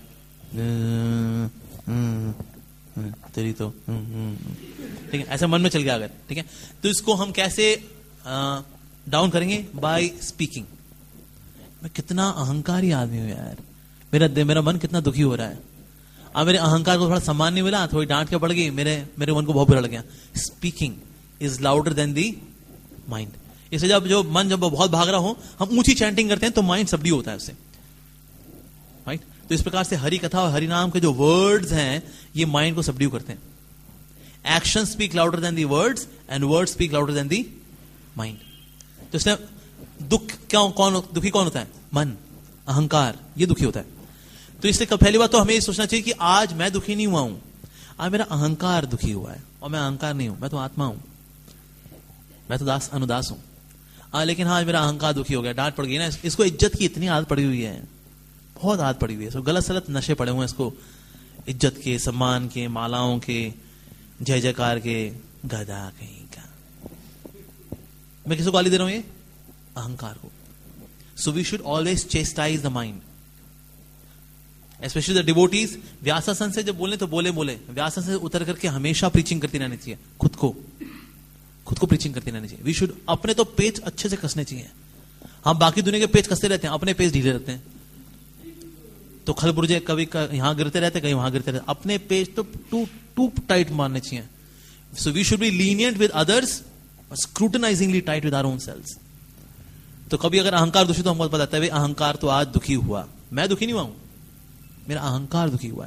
तेरी तो ठीक है, ऐसा मन में चल गया अगर, ठीक है, तो इसको हम कैसे डाउन करेंगे? By speaking. मैं कितना अहंकारी आदमी हूं यार, मेरा मेरा मन कितना दुखी हो रहा है. अब मेरे अहंकार को थोड़ा सम्मान नहीं मिला, थोड़ी डांट के पड़ गई, मेरे मेरे मन को बहुत बुरा लग गया. Speaking is louder than the mind. इसलिए जब जो मन जब बहुत भाग रहा हो, हम ऊंची चैंटिंग करते हैं तो माइंड सबड्यू होता है उससे, राइट. तो इस प्रकार से हरि कथा और हरि नाम के जो वर्ड्स हैं ये माइंड को सबड्यू करते हैं. Action speak louder than the words and words speak louder than the mind. तो इसलिए दुख क्यों, कौन दुखी कौन होता है? मन, अहंकार, ये दुखी होता है. तो इसलिए पहली बात तो हमें ये सोचना चाहिए कि आज मैं दुखी नहीं हुआ हूं, आज मेरा अहंकार दुखी हुआ है. और मैं अहंकार नहीं हूं, मैं तो आत्मा हूं, मैं तो दास अनुदास हूं. हाँ, लेकिन हाँ मेरा अहंकार दुखी हो गया, डांट पड़ गई ना. इसको इज्जत की इतनी आदत पड़ी हुई है, बहुत आदत पड़ी हुई है. गलत सलत नशे पड़े हुए हैं इसको, इज्जत के, सम्मान के, मालाओं के, जय जयकार के. गधा कहीं का. मैं किसको गाली दे रहा हूं? ये अहंकार को. So we should always chastise the mind, specially the devotees. व्यासासन से जब बोले तो बोले बोले व्यासासन से उतर करके हमेशा प्रीचिंग करती रहनी चाहिए. खुद को खुद को प्रीचिंग करती रहनी चाहिए. वी शुड अपने तो पेज अच्छे से कसने चाहिए. हम बाकी दुनिया के पेज कसते रहते हैं, अपने पेज ढीले रहते हैं. तो खलबुर्जे कभी यहां गिरते रहते, कहीं वहां गिरते रहते. अपने पेज तो टू टू टाइट मारने चाहिए. So we should be lenient with others, scrutinizingly tight with our own selves. तो कभी अगर अहंकार दुखी, तो हमको पता है अहंकार तो आज दुखी हुआ, मैं दुखी नहीं हुआ हूं, मेरा अहंकार दुखी हुआ है.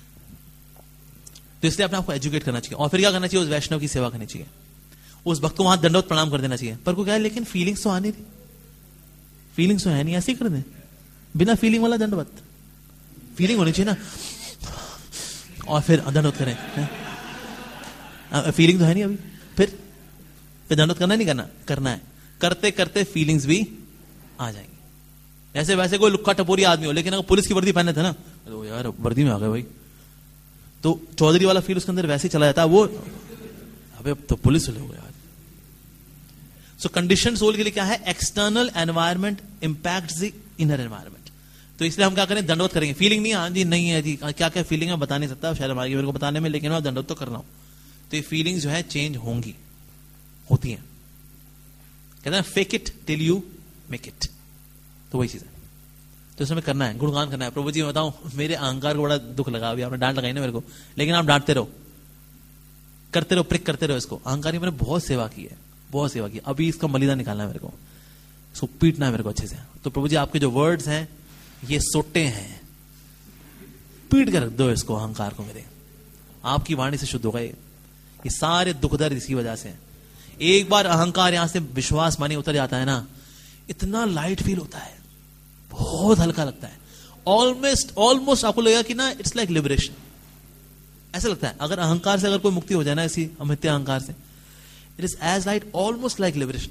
तो इसलिए अपने आपको एजुकेट करना चाहिए. और फिर क्या करना चाहिए? उस वैष्णव की सेवा करनी चाहिए, उस भक्त को वहां दंडवत प्रणाम कर देना चाहिए. पर को क्या है, लेकिन फीलिंग्स तो आने दी, फीलिंग्स तो है नहीं, ऐसे ही कर दे बिना फीलिंग वाला दंडवत. फीलिंग होनी चाहिए ना, और फिर दंडवत करें. फीलिंग तो है नहीं अभी, फिर फिर दंडवत करना नहीं करना करना है. करते करते फीलिंग्स भी आ जाएंगी. ऐसे वैसे कोई लुक्का टपोरी आदमी हो, लेकिन अगर पुलिस की वर्दी पहने थे ना, तो यार वर्दी में आ गए भाई, तो चौधरी वाला फील उसके अंदर वैसे ही चला जाता है. वो अबे अब तो पुलिस वाले हो गए यार. सो कंडीशन सोल के लिए क्या है? External environment impacts the inner environment. तो इसलिए हम क्या करें? दंडवत करेंगे. फीलिंग नहीं, हाँ जी नहीं है जी, क्या क्या फीलिंग है बता नहीं सकता, शर्म आ गई मेरे को बताने में, लेकिन मैं दंडवत तो कर रहा हूं. तो ये फीलिंग्स जो है चेंज होंगी, होती हैं. कहते हैं fake it till you make it. तो वही चीज है. तो इसमें करना है, गुणगान करना है. प्रभु जी मैं बताऊं, मेरे अहंकार को बड़ा दुख लगा, अभी आपने डांट लगाई ना मेरे को, लेकिन आप डांटते रहो, करते रहो, प्रिक करते रहो इसको. अहंकारी मैंने बहुत सेवा की है, बहुत सेवा की. अभी इसका मलिदा निकालना है मेरे को, इसको पीटना है मेरे को अच्छे से. तो प्रभु जी आपके जो वर्ड्स हैं ये सोटे हैं, पीट कर रख दो इसको, अहंकार को मेरे. आपकी वाणी से शुद्ध होगा ये. ये सारे दुख दर्द इसकी वजह से. एक बार अहंकार यहां से विश्वास माने उतर जाता है ना, इतना लाइट फील होता है, बहुत हल्का लगता है. ऑलमोस्ट ऑलमोस्ट आपको लगेगा कि ना इट्स लाइक लिबरेशन. ऐसा लगता है अगर अहंकार से अगर कोई मुक्ति हो जाए ना, इसी अमित्य अहंकार से, it is as light almost like liberation.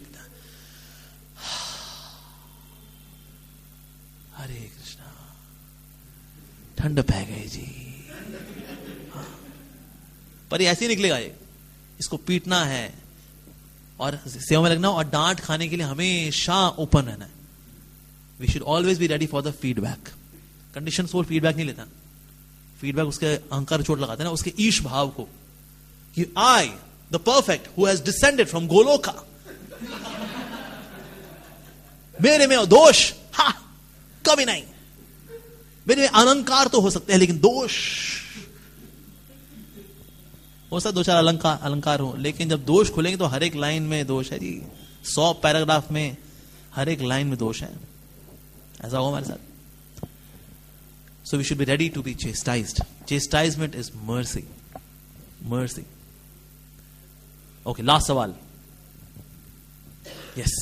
Hare Krishna. ठंड पै गई जी. पर ये ऐसे ही निकलेगा, ये इसको पीटना है और सेवा में लगना, और डांट खाने के लिए हमेशा ओपन रहना है. We should always be ready for the feedback. Condition soul feedback नहीं लेता. फीडबैक उसके अहंकार चोट लगाते हैं ना, उसके ईश भाव को. I the perfect who has descended from Goloka, मेरे में दोष हा कभी नहीं. मेरे में अलंकार तो हो सकते हैं, लेकिन दोष हो सकता, दो चार अलंकार अलंकार हो, लेकिन जब दोष खुलेंगे तो हर एक लाइन में दोष है जी. सौ पैराग्राफ में हर एक लाइन में दोष है. ऐसा होगा हमारे साथ. So we should be ready to be chastised. Chastisement is mercy. Mercy. Okay, last सवाल. यस.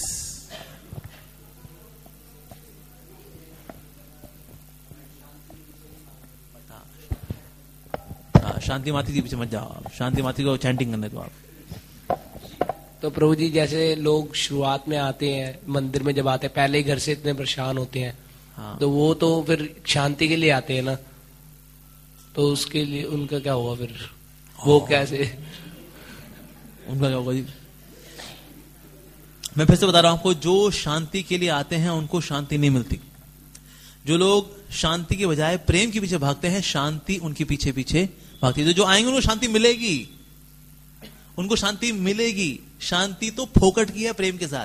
शांति माती जी पीछे मत जाओ आप. शांति माती को चैंटिंग करने दो आप. तो प्रभु जी जैसे लोग शुरुआत में आते हैं मंदिर में, जब आते हैं पहले ही घर से इतने परेशान होते हैं, हाँ। तो वो तो फिर शांति के लिए आते हैं ना, तो उसके लिए उनका क्या होगा फिर? वो कैसे उनका क्या होगा जी? मैं फिर से बता रहा हूं आपको, जो शांति के लिए आते हैं उनको शांति नहीं मिलती। जो लोग शांति के बजाय प्रेम के पीछे भागते हैं, शांति उनके पीछे पीछे भागती है। तो जो आएंगे उनको शांति मिलेगी, उनको शांति मिलेगी। शांति तो फोकट की है प्रेम के साथ।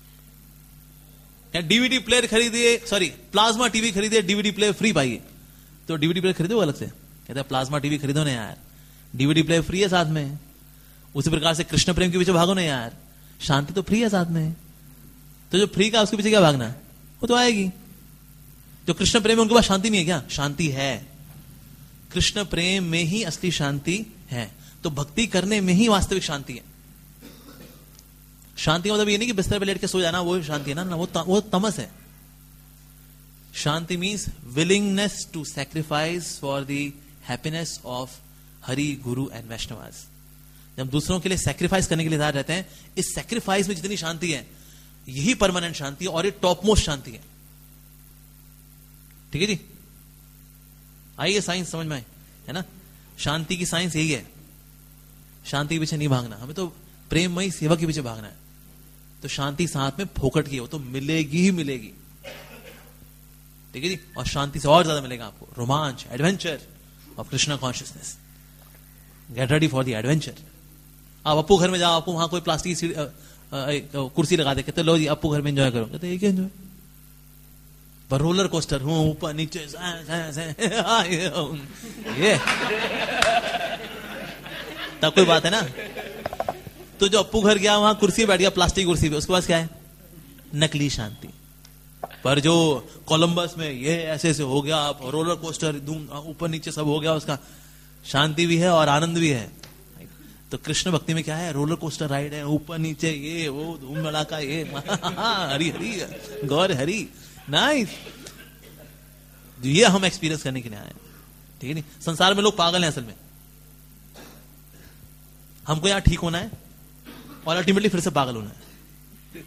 या डीवीडी प्लेयर खरीदिए, सॉरी प्लाज्मा टीवी खरीदिए, डीवीडी प्लेयर फ्री पाइए, तो डीवीडी प्लेयर खरीदो अलग से, कहते हैं प्लाज्मा टीवी खरीदो ना यार, डीवीडी प्लेयर फ्री है साथ में। उसी प्रकार से कृष्ण प्रेम के पीछे भागो ना यार, शांति तो फ्री है साथ में। तो जो फ्री का उसके पीछे क्या भागना, वो तो आएगी। जो कृष्ण प्रेम है उनके पास शांति नहीं है क्या? शांति है। कृष्ण प्रेम में ही असली शांति है। तो भक्ति करने में ही वास्तविक शांति है। शांति का मतलब ये नहीं कि बिस्तर पे लेट के सो जाना वो शांति है ना, ना वो त, वो तमस है। Shanti means willingness to sacrifice for the happiness of Hari, guru and Vaishnavas. जब दूसरों के लिए सैक्रिफाइस करने के लिए तैयार रहते हैं, इस सैक्रिफाइस में जितनी शांति है यही परमानेंट शांति है और ये टॉप मोस्ट शांति है। ठीक है जी, आइए साइंस समझ में आए, है ना? शांति की साइंस यही है, शांति के पीछे नहीं भागना, हमें तो प्रेममयी सेवा के पीछे भागना है। तो शांति साथ में फोकट की है, वो तो मिलेगी ही मिलेगी। ठीक है जी, और शांति से और ज्यादा मिलेगा आपको रोमांच, adventure of Krishna consciousness. Get ready for the adventure. आप अप्पू घर में जाओ, आपको वहां कोई प्लास्टिक की कुर्सी लगा दे, कहते लो जी अप्पू घर में एंजॉय करो, कहते एक एंजॉय पर रोलर कोस्टर हूं, ऊपर नीचे ये तब कोई बात है ना। तो जो अप्पू घर गया वहां कुर्सी बैठ गया, प्लास्टिक कुर्सी पे, उसके पास क्या है? नकली शांति। पर जो कोलंबस में ये ऐसे ऐसे हो गया, आप रोलर कोस्टर ऊपर नीचे सब हो गया, उसका शांति भी है और आनंद भी है। तो कृष्ण भक्ति में क्या है? रोलर कोस्टर राइड है, ऊपर नीचे ये वो धूम धड़ाका ये हरी हरी गौर हरी नाइस। ये हम एक्सपीरियंस करने के लिए आए, ठीक है नहीं? संसार में लोग पागल हैं असल में। हमको यहां ठीक होना है और अल्टीमेटली फिर से पागल होना है।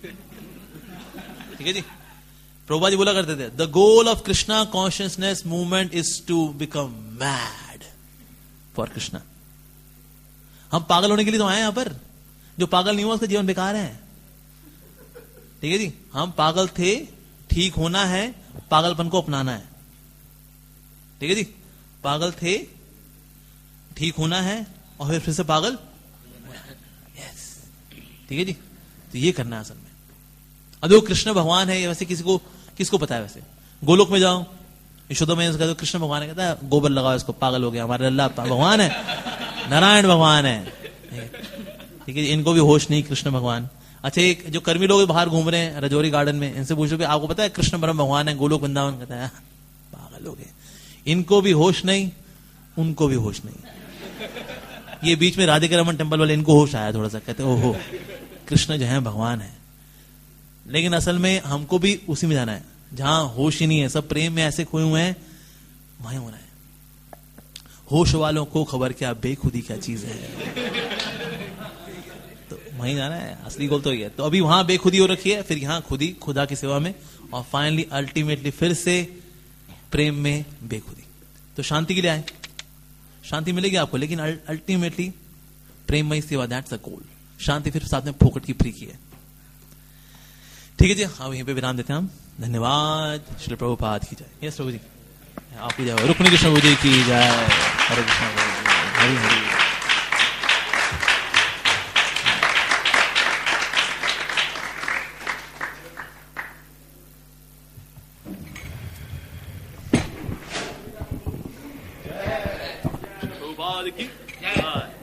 ठीक है जी, प्रभुपाद जी बोला करते थे, the goal of Krishna consciousness movement is to become mad for Krishna. हम पागल होने के लिए तो आए यहां पर। जो पागल नहीं हुआ उसका जीवन बेकार है। ठीक है जी, हम पागल थे, ठीक होना है, पागलपन को अपनाना है। ठीक है जी, पागल थे, ठीक होना है और फिर फिर से पागल। यस, ठीक है जी, तो ये करना है असल में। अब वो कृष्ण भगवान है, वैसे किसी को किसको पता है? वैसे गोलोक में जाओ, यशोदा में तो कृष्ण भगवान है, कहता है गोबर लगाओ इसको, पागल हो गया, हमारे अल्लाह भगवान है, नारायण भगवान है। ठीक है, इनको भी होश नहीं कृष्ण भगवान। अच्छा, एक जो कर्मी लोग बाहर घूम रहे हैं रजौरी गार्डन में, इनसे पूछो कि आपको पता है कृष्ण परम भगवान है, गोलोक वृंदावन, कहता है पागल हो गए, इनको भी होश नहीं, उनको भी होश नहीं। ये बीच में राधिका रमन टेम्पल वाले, इनको होश आया थोड़ा सा, कहते ओहो कृष्ण जो है भगवान है। लेकिन असल में हमको भी उसी में जाना है जहां होश ही नहीं है, सब प्रेम में ऐसे खोए हुए हैं, वहीं होना है। होश वालों को खबर क्या बेखुदी क्या चीज है, तो वहीं जाना है। असली गोल तो ही है। तो अभी वहां बेखुदी हो रखी है, फिर यहां खुदी, खुदा की सेवा में, और फाइनली अल्टीमेटली फिर से प्रेम में बेखुदी। तो शांति के लिए आए, शांति मिलेगी आपको, लेकिन अल्टीमेटली प्रेममयी सेवा, दैट्स अ गोल। शांति फिर साथ में फोकट की फ्री की है। ठीक है जी, हाँ यहीं पे विराम देते हैं हम। धन्यवाद। श्री प्रभुपाद की जय। यस प्रभु जी, आपकी जय। रुक्मिणी कृष्ण प्रभु जी की जय। हरे कृष्ण हरि हरि। प्रभुपाद की जय।